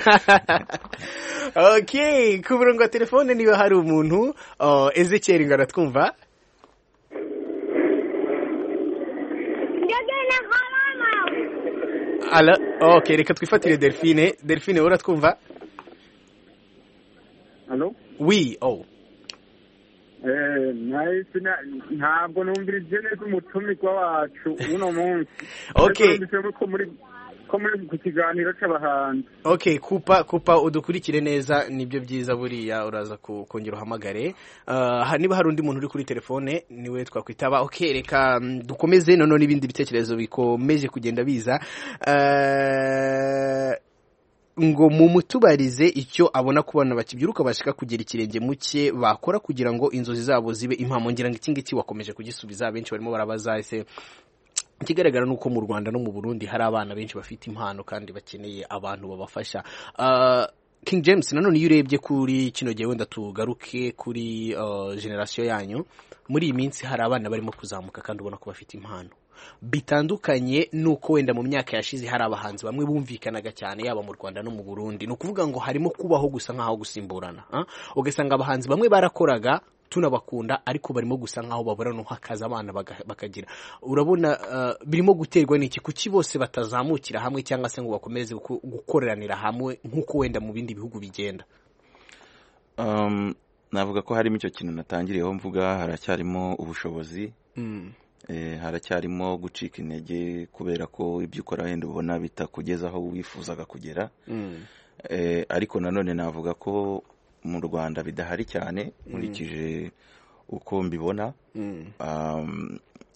Okay, ku murongo wa telefone niba hari umuntu, uh, Ezekiel ngo aratwumva. Ala, okay, reka twifatire Delphine. Delphine, uratwumva? Allo? Oui, oh. Eh, nahise ntabwo numvirije neza umutumikwa wacu uno munsi. Okay. Ko muri ko muri ku kiganiro cy'abahanzi. Okay, kupa kupa udukurikire neza, nibyo byiza buriya uraza kongera uhamagare. Uh, niba hari undi muntu uri kuri telefone niwe twakwitaba. Okay, reka dukomeze none n'ibindi bitekerezo bikomeje kugenda biza. Uh, ngo mumutubarize icyo abona kubana bakibyiruka bashika kugera ikirenge muke bakora kugira ngo inzozi zabo zibe impamo. Ngira ngo iki ngiki wakomeje kugisubiza, benshi barimo barabaza ese ikigaragara nuko mu Rwanda no mu Burundi hari abana benshi bafite impano kandi bakeneye abantu babafasha. Uh, King James, nanone iyo urebye kuri kino gihe, wenda tugaruke kuri uh, generation yanyu, muri iyi minsi hari abana barimo kuzamuka kandi ubona ko bafite impano bitandukanye nuko wenda mu myaka yashize hari abahanzi bamwe bumvikanaga cyane yaba mu Rwanda no mu Burundi. No kuvuga ngo harimo kubaho gusa nkaho gusimburana, huh? Ugasanga abahanzi bamwe barakoraga tunabakunda, ariko barimo gusa nkaho babura no hakaza abana bakagira. Urabona uh, birimo guterwa n'iki? Kuki bose batazamukira hamwe cyangwa se ngo bakomeze gukoreranira hamwe nkuko wenda mu bindi bihugu bigenda? Um, navuga ko harimo icyo kintu natangiriyeho mvuga, haracyarimo ubushobozi. Mm. Eh, haracyarimo gucika intege kubera ko ibyo ukora wenda ubona bitakugeza aho wifuzaga kugera. Mm. Eh, ariko nanone navuga ko mu Rwanda bidahari cyane nkurikije uko mbibona. Mm. Um,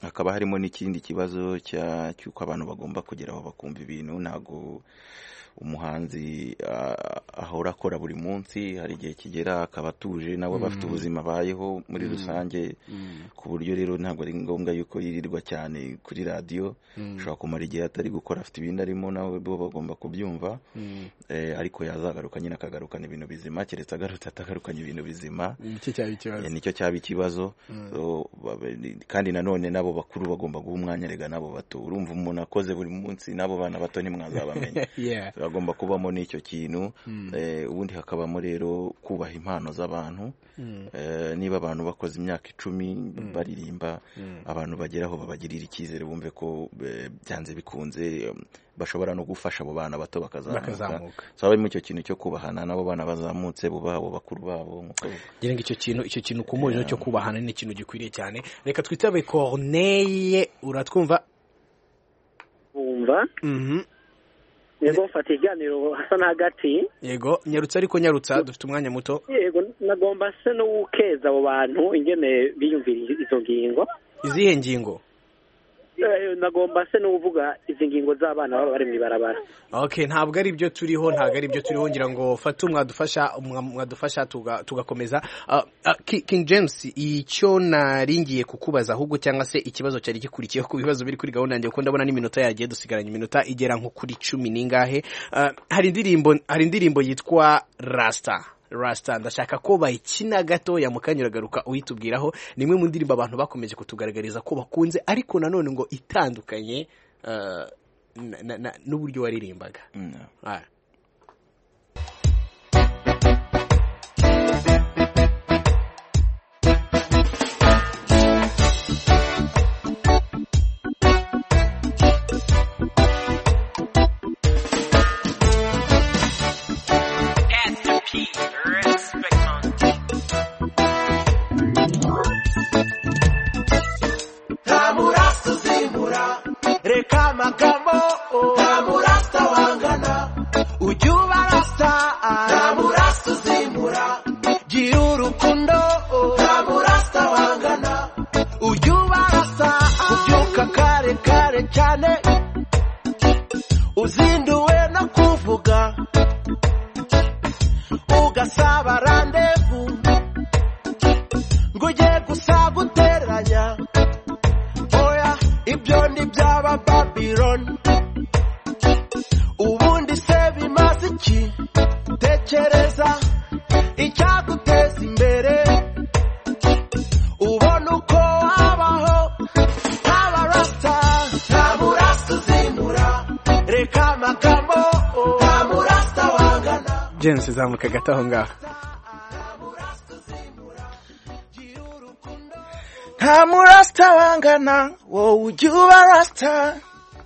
hakaba harimo n'ikindi kibazo cy'uko abantu bagomba kugeraho bakumva ibintu. Ntago umuhanzi ahora akora buri munsi, hari igihe kigera akaba atuje nawe bafite ubuzima bayeho muri rusange, ku buryo rero ntabwo ari ngombwa yuko yirirwa cyane kuri radiyo. ushobora kumara igihe atari gukora, afite ibindi arimo, nawe bo bagomba kubyumva. ariko yazagaruka nyine akagarukana ibintu bizima, keretse agarutse atagarukanye ibintu bizima, nicyo cyaba ikibazo. kandi nanone nabo bakuru bagomba guha umwanya, rega nabo bato. urumva umuntu akoze buri munsi, nabo bana bato ntimwazabamenya. bagomba kubamo n'icyo kintu. ubundi hakabamo rero kubaha impano z'abantu. niba abantu bakoze imyaka icumi baririmba, abantu bageraho babagirira icyizere, bumve ko byanze bikunze bashobora no gufasha abo bana bato bakazamuka. so harimo icyo kintu cyo kubahana, nabo bana bazamutse bubaha abo bakuru babo. ngira ngo icyo kintu icyo kintu kumuriro cyo kubahana ni ikintu gikwiriye cyane. reka twitabe Corneille, uratwumva? umva yego, mfata ikiganiro hasa na hagati. Yego, nyarutsa ariko nyarutsa, dufite umwanya muto. Yego, nagomba se no gukeza abo bantu ingene biyumvira izo ngingo. Izihe ngingo? nagomba se no uvuga izi ngingo z'abana baba bari mu ibarabara. Okay, ntabwo ari byo turiho, ntabwo ari byo turiho. ngira ngo fatu mwadufasha mwadufasha tugakomeza. King James, icyo naringiye kukubaza ahubwo cyangwa se ikibazo cyari gikurikiyeho ku bibazo biri kuri gahunda yanjye, kuko ndabona n'iminota yagiye, dusigaranye iminota igera nko kuri cumi n'ingahe. hari indirimbo hari indirimbo yitwa Rasta Rasta, ndashaka ko bayikina gatoya mukanyura garuka uyitubwiraho. nimwe mu ndirimbo abantu bakomeje kutugaragariza ko bakunze, ariko nanone ngo itandukanye uh, n'uburyo waririmbaga. mm. ah. Reka magambo, tamurasta wangana, ujuba rasta, tamurasta uzimura, gira urukundo, tamurasta wangana, ujuba rasta, kubyuka kare kare cyane, uzinduwe no kuvuga, ugasaba randevu, ngujye gusaguteranya. Ibyo ni byaba Babylon, ubundi se bimaze iki? Tekereza icyaguteza imbere, ubona uko wabaho, aba rasta, tamurasta uzimura, reka amagambo, tamurasta wangana. James, zamuka gato aho ngaho. Tamurasta wangana, wowe ujuba rasta.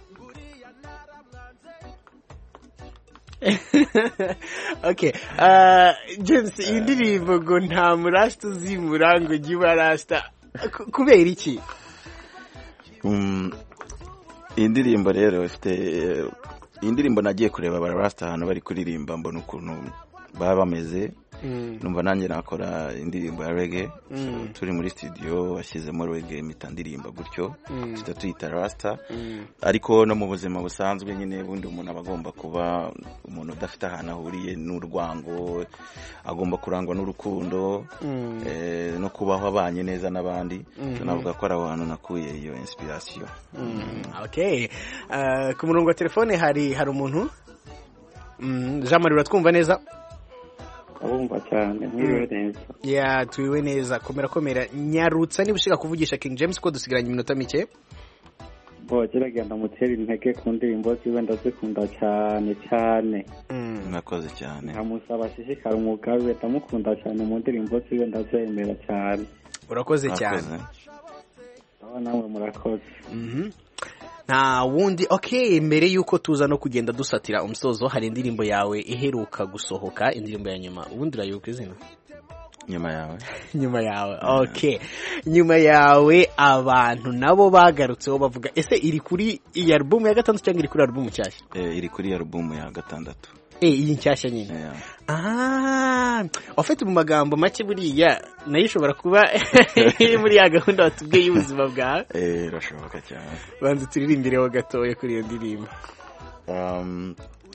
Okay, uh, James, iyi ndirimbo ngo nta murasta uzimura ngo ujuba rasta, kubera iki? um, iyi ndirimbo rero ifite iyi ndirimbo nagiye kureba aba rasta hano bari kuririmba, mbona ukuntu baba bameze. Mm. numva nanjye nakora indirimbo ya reggae. mm. turi muri studio washyizemo reggae mpita ndirimba gutyo, tuhita mm. tuyita Rasta. mm. ariko no mu buzima busanzwe nyine bundi umuntu aba agomba kuba umuntu udafite ahantu ahuriye n'urwango, agomba kurangwa n'urukundo. mm. eh, no kubaho abanye neza n'abandi. mm. navuga ko ari aho hantu nakuye iyo inspiration. mm. Okay, uh, ku murongo wa telefone hari hari umuntu. mm. Jean Marie, uratwumva neza? abumva cyane mwiriwe neza. ya twiwe neza, komera komera. nyarutsa niba ushaka kuvugisha King James ko dusigaranye iminota mike. bo geragenda mutera intege ku ndirimbo ziwe, ndazikunda cyane cyane. mwakoze cyane. nkamusaba ashishikara umwuga we, ndamukunda cyane mu ndirimbo ziwe, ndazemera cyane. urakoze cyane. aho nawe murakoze. mhm nta wundi. Okay, mbere yuko tuza no kugenda dusatira umusozo, hari indirimbo yawe iheruka gusohoka, indirimbo ya nyuma, ubundi urayibuka izina? nyuma yawe nyuma yawe okay. nyuma yawe abantu nabo bagarutseho bavuga, ese iri kuri iyi album ya gatandatu cyangwa iri kuri album cyashya? eh iri kuri album ya gatandatu. eh iyi nshyashya nyine Yeah. ah ufite mu magambo make buriya nayo ishobora kuba muri ya gahunda watubwiye y'ubuzima bwawe. Eh irashoboka cyane. Banze turirimbire ho gatoye kuri iyo ndirimbo. Um,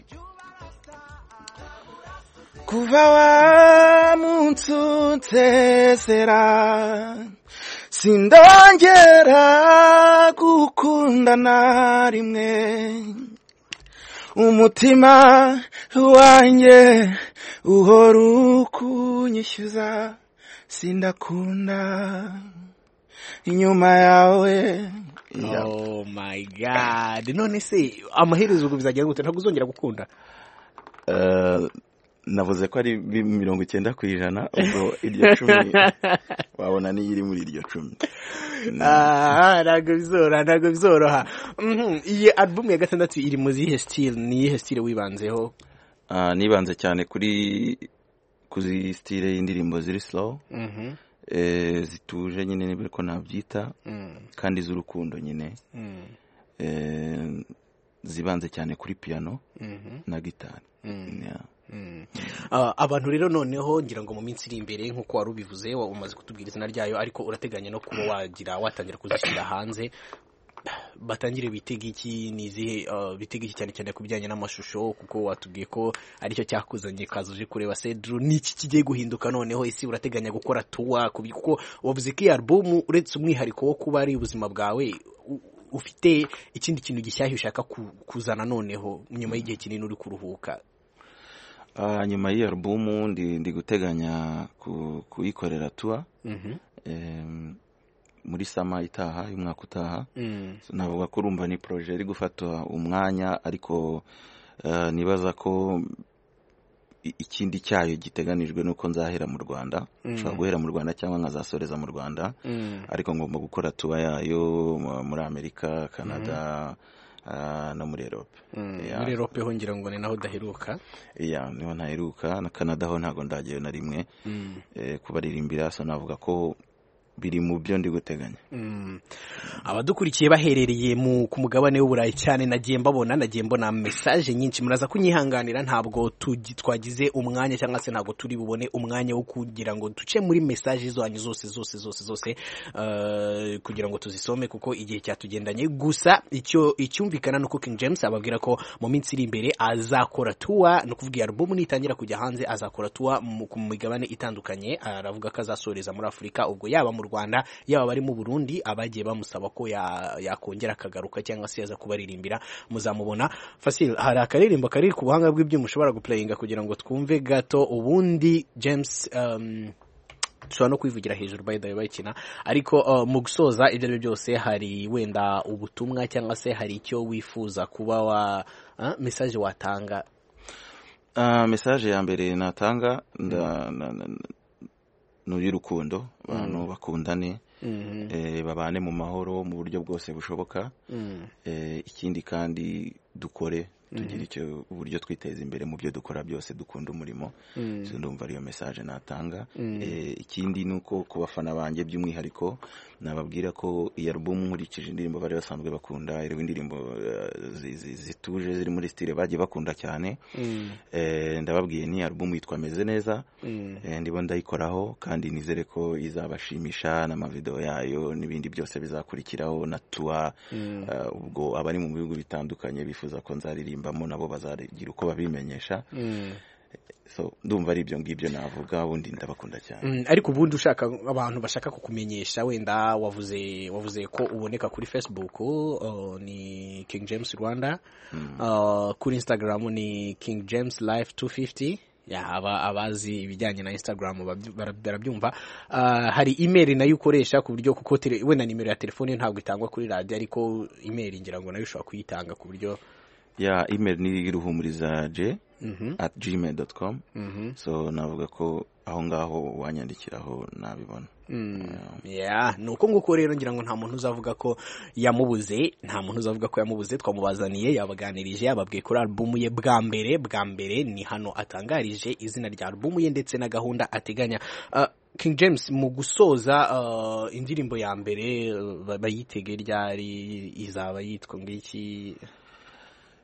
kuva wa munsi unsezera sindongera gukunda na rimwe, umutima wanjye uhora ukunyishyuza, sindakunda inyuma yawe. Yeah. Oh my god, none se amaherezo ubwo bizagira gute? Ntabwo uzongera gukunda? Uh, navuze ko ari mirongo icyenda ku ijana, ubwo iryo cumi wabona niyo iri muri iryo cumi. Ah, ntabwo bizoroha, ntabwo bizoroha. Iyi album ya gatandatu iri mu zihe style? Ni iyihe style wibanzeho? Ah, nibanze cyane kuri kuzi style y'indirimbo ziri slow. Mhm. Eh, zituje nyine niba ko nabyita, kandi z'urukundo nyine. Eh, zibanze cyane kuri piano na gitari. Yeah. Mm. Uh, abantu rero noneho ngira ngo mu minsi iri imbere nkuko wari ubivuze umaze kutubwira izina ryayo, ariko urateganya no kuba wagira watangira kuzishyira hanze, batangire bitega iki? Nizihe uh, bitega iki cyane cyane kubijyanye n'amashusho, kuko watubwiye ko ari cyo cyakuzanye kazuje kureba Cedru, niki kigiye guhinduka noneho? Isi urateganya gukora tuwa kuko wavuze ko iyi album uretse umwihariko wo kuba ari ubuzima bwawe, ufite ikindi kintu gishyashya ushaka kuzana noneho nyuma y'igihe kinini uri kuruhuka? Uh, nyuma y'iyi album ndi, ndi guteganya kuyikorera tour. Mhm. Mm muri sama itaha y'umwaka utaha. Mm. So, navuga ko urumva ni projet iri gufata umwanya, ariko uh, nibaza ko ikindi cyayo giteganijwe nuko nzahera mu Rwanda. Mm. Nshobora guhera mu Rwanda cyangwa nkazasoreza mu Rwanda. Mm. Ariko ngomba gukora tour yayo muri Amerika, Canada, mm. Uh, no muri Europe. Mm, yeah. Muri Europe ho ngira ngo ni naho daheruka. Yeah, niho ntaheruka. Na Canada ho ntago ndagiye na rimwe. Mm. Eh, kubaririmbira, so navuga ko biri mu byo ndi guteganya. Mm. Abadukurikiye baherereye mu ku mugabane w'Uburayi cyane, nagiye mbabona nagiye mbona message nyinshi, muraza kunyihanganira, ntabwo twagize umwanya cyangwa se ntabwo turi bubone umwanya wo kugira ngo duce muri message zanyu zose zose zose zose uh, kugira ngo tuzisome kuko igihe cyatugendanye. Gusa icyo icyumvikana nuko King James ababwira ko mu minsi iri imbere azakora tour, no kuvuga album nitangira kujya hanze azakora tour mu migabane itandukanye. Aravuga ko azasoreza muri Afrika, ubwo yaba mu Rwanda yaba bari mu Burundi, abagiye bamusaba ko yakongera akagaruka cyangwa se yaza kubaririmbira muzamubona. Fasil, hari akaririmbo kari ku buhanga bw'ibyuma ushobora guplayinga kugira ngo twumve gato, ubundi James um, tushobora no kwivugira hejuru by the way bakina, ariko uh, mu gusoza ibyo ari byose hari wenda ubutumwa cyangwa se hari icyo wifuza kuba wa uh, message watanga? Uh, message ya mbere natanga nda mm. nuri rukundo, abantu mm. bakundane, mm-hmm. eh, babane mu mahoro mu buryo bwose bushoboka. Mm. Eh, ikindi kandi dukore tugira icyo uburyo twiteza imbere mu byo dukora byose, dukunda umurimo. Mm. So ndumva ariyo message natanga. Mm. Eh, ikindi nuko ku bafana banjye by'umwihariko nababwira ko iyi album nkurikije indirimbo bari basanzwe bakunda, iri indirimbo uh, zituje ziri muri style bagiye bakunda cyane. Mm. Eh, ndababwiye ni album yitwa Meze Neza. Mm. Eh, ndibo ndayikoraho kandi nizere ko izabashimisha na mavideo yayo n'ibindi byose bizakurikiraho na tour. Mm. Uh, ubwo abari mu bihugu bitandukanye bifuza ko nzaririmbamo nabo bazagira uko babimenyesha. Mm. So ndumva ari ibyo ngibyo navuga, ubundi ndabakunda cyane. Mm, ariko ubundi ushaka abantu bashaka kukumenyesha, wenda wavuze wavuze ko uboneka kuri Facebook, uh, ni King James Rwanda. Mm. Uh, kuri Instagram ni King James Life two fifty. Ya aba abazi ibijyanye na Instagram barabyumva. Uh, hari email nayo ukoresha ku buryo kuko wenda nimero ya telefone ntabwo itangwa kuri radio, ariko email ngira ngo nayo ushobora kuyitanga ku buryo ya email ni ruhumuriza j mm-hmm. at gmail dot com. Mm-hmm. So navuga ko aho ngaho wanyandikiraho nabibona. Mm. Yeah, nuko nguko rero ngira ngo nta muntu uzavuga ko yamubuze, nta muntu uzavuga ko yamubuze. Twamubazaniye, yabaganirije, yababwiye kuri album ye bwa mbere bwa mbere ni hano atangarije izina rya album ye ndetse na gahunda ateganya. Uh, King James, mu gusoza uh, indirimbo ya mbere uh, bayitege ryari, izaba yitwa ngiki?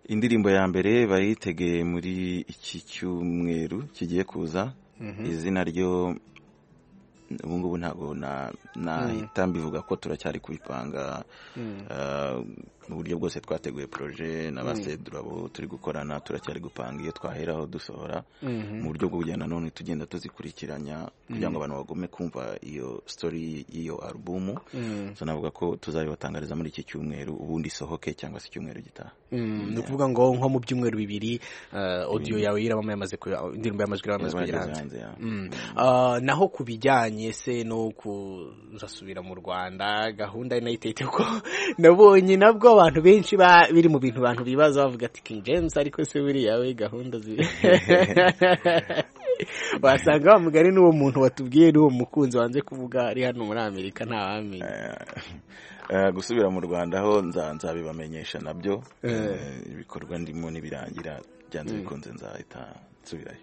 indirimbo ya mbere bayitegeye muri iki cyumweru kigiye kuza izina ryo ubu ngubu ntabwo nahita mbivuga ko turacyari kubipanga mu buryo bwose twateguye projet n'abasedurabo turi gukorana turacyari gupanga iyo twaheraho dusohora mu buryo bwo kugenda none tugenda tuzikurikiranya kugira ngo abantu bagume kumva iyo story y'iyo album so navuga ko tuzabibatangariza muri iki cyumweru ubundi sohoke cyangwa se icyumweru gitaha ni ukuvuga ngo nko mu byumweru bibiri audio yawe irabamo yamaze indirimbo y'amajwi irabamaze kugera hanze naho kubijyanye se no kuzasubira mu Rwanda gahunda inayitete ko nabonye nabwo abantu benshi biri mu bintu abantu bibaza bavuga ati King James ariko se buriya we gahunda zi basanga bamugari n'uwo muntu watubwiye n'uwo mukunzi wanze kuvuga ari hano muri Amerika nta wamenya gusubira mu Rwanda ho nzabibamenyesha nabyo ibikorwa ndimo nibirangira byanze bikunze nzahita nsubirayo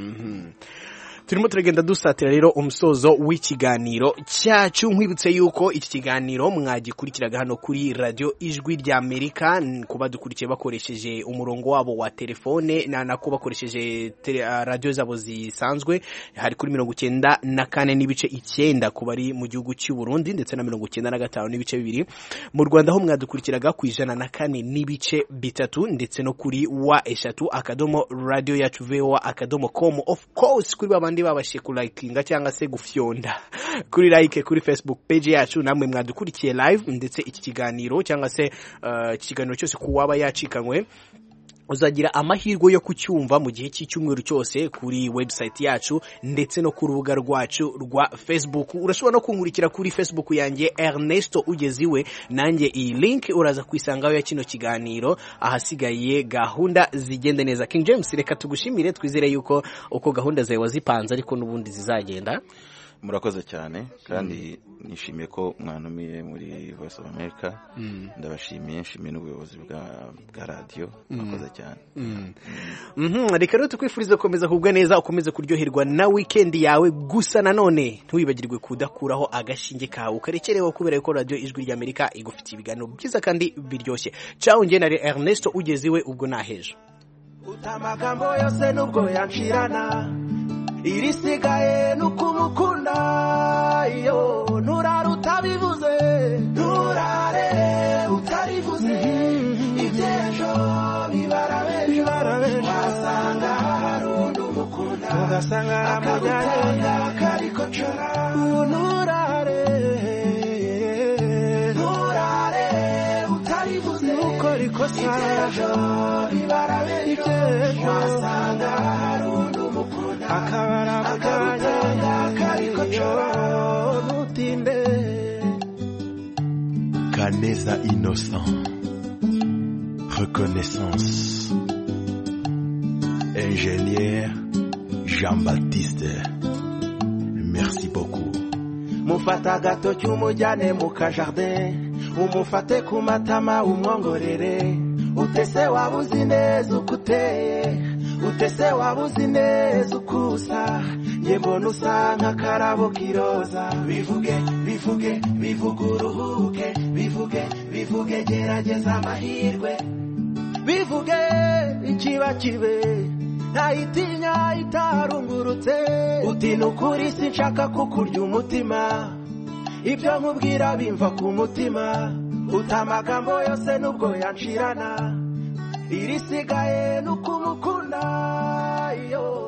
turimo turagenda dusatira rero umusozo w'ikiganiro cyacu nkwibutse yuko iki kiganiro mwagikurikiraga hano kuri radio Ijwi rya Amerika kuba dukurikiye bakoresheje umurongo wabo wa telefone na nako bakoresheje radio zabo zisanzwe hari kuri mirongo icyenda na kane n'ibice icyenda ku bari mu gihugu cy'u Burundi ndetse na mirongo icyenda na gatanu n'ibice bibiri mu Rwanda ho mwadukurikiraga ku ijana na kane n'ibice bitatu ndetse no kuri wa eshatu akadomo radio yacu voa akadomo com of course kuri babandi babashe kulakinga cyangwa se gufyonda kuri like kuri Facebook page yacu namwe mwadukurikiye live ndetse iki kiganiro cyangwa se iki kiganiro cyose kuwaba yacikanywe uzagira amahirwe yo kucyumva mu gihe cy'icyumweru cyose kuri website yacu ndetse no ku rubuga rwacu rwa Facebook urashobora no kunkurikira kuri Facebook yanjye Ernesto Ugeziwe nanjye iyi link uraza kwisangaho ya kino kiganiro ahasigaye gahunda zigende neza King James reka tugushimire twizere yuko uko gahunda zawe wazipanze ariko nubundi zizagenda murakoze cyane kandi nishimiye ko mwanumiye muri Voice of America ndabashimiye nshimiye n'ubuyobozi bwa bwa radio murakoze cyane mhm reka rero tukwifuriza gukomeza kubwa neza ukomeze kuryoherwa na weekend yawe gusa nanone ntiwibagirwe kudakuraho agashinge kawe ukarekereho kubera yuko radio Ijwi rya Amerika igufitiye ibiganiro byiza kandi biryoshye ciao nge nari Ernesto Ugeziwe ubwo naheje utamagambo yose nubwo yanshirana irisigaye nukumukunda iyo nurara utabivuze nurare utarivuze ibyejo bibarabejo wasanga harundi umukunda ugasanga amujyanye kariko cora nurare nurare utarivuze nuko rikosa ibyejo bibarabejo wasanga harundi umukunda akabara buganya kariko cora nutinde Canesa innocent reconnaissance ingénieur Jean-Baptiste merci beaucoup mufata gato cy'umujyane mu kajardin umufate ku matama umwongorere utese wabuzi neza ukuteye utese wabuzi neza ukusa ye mbona usa nk'akarabo kiroza bivuge bivuge bivuge uruhuke bivuge bivuge gerageza amahirwe bivuge ikiba kibe ntayitinya itarungurutse uti nukuri sinshaka kukurya umutima ibyo nkubwira bimva ku mutima utamagambo yose nubwo yanshirana irisigaye nukumukunda iyo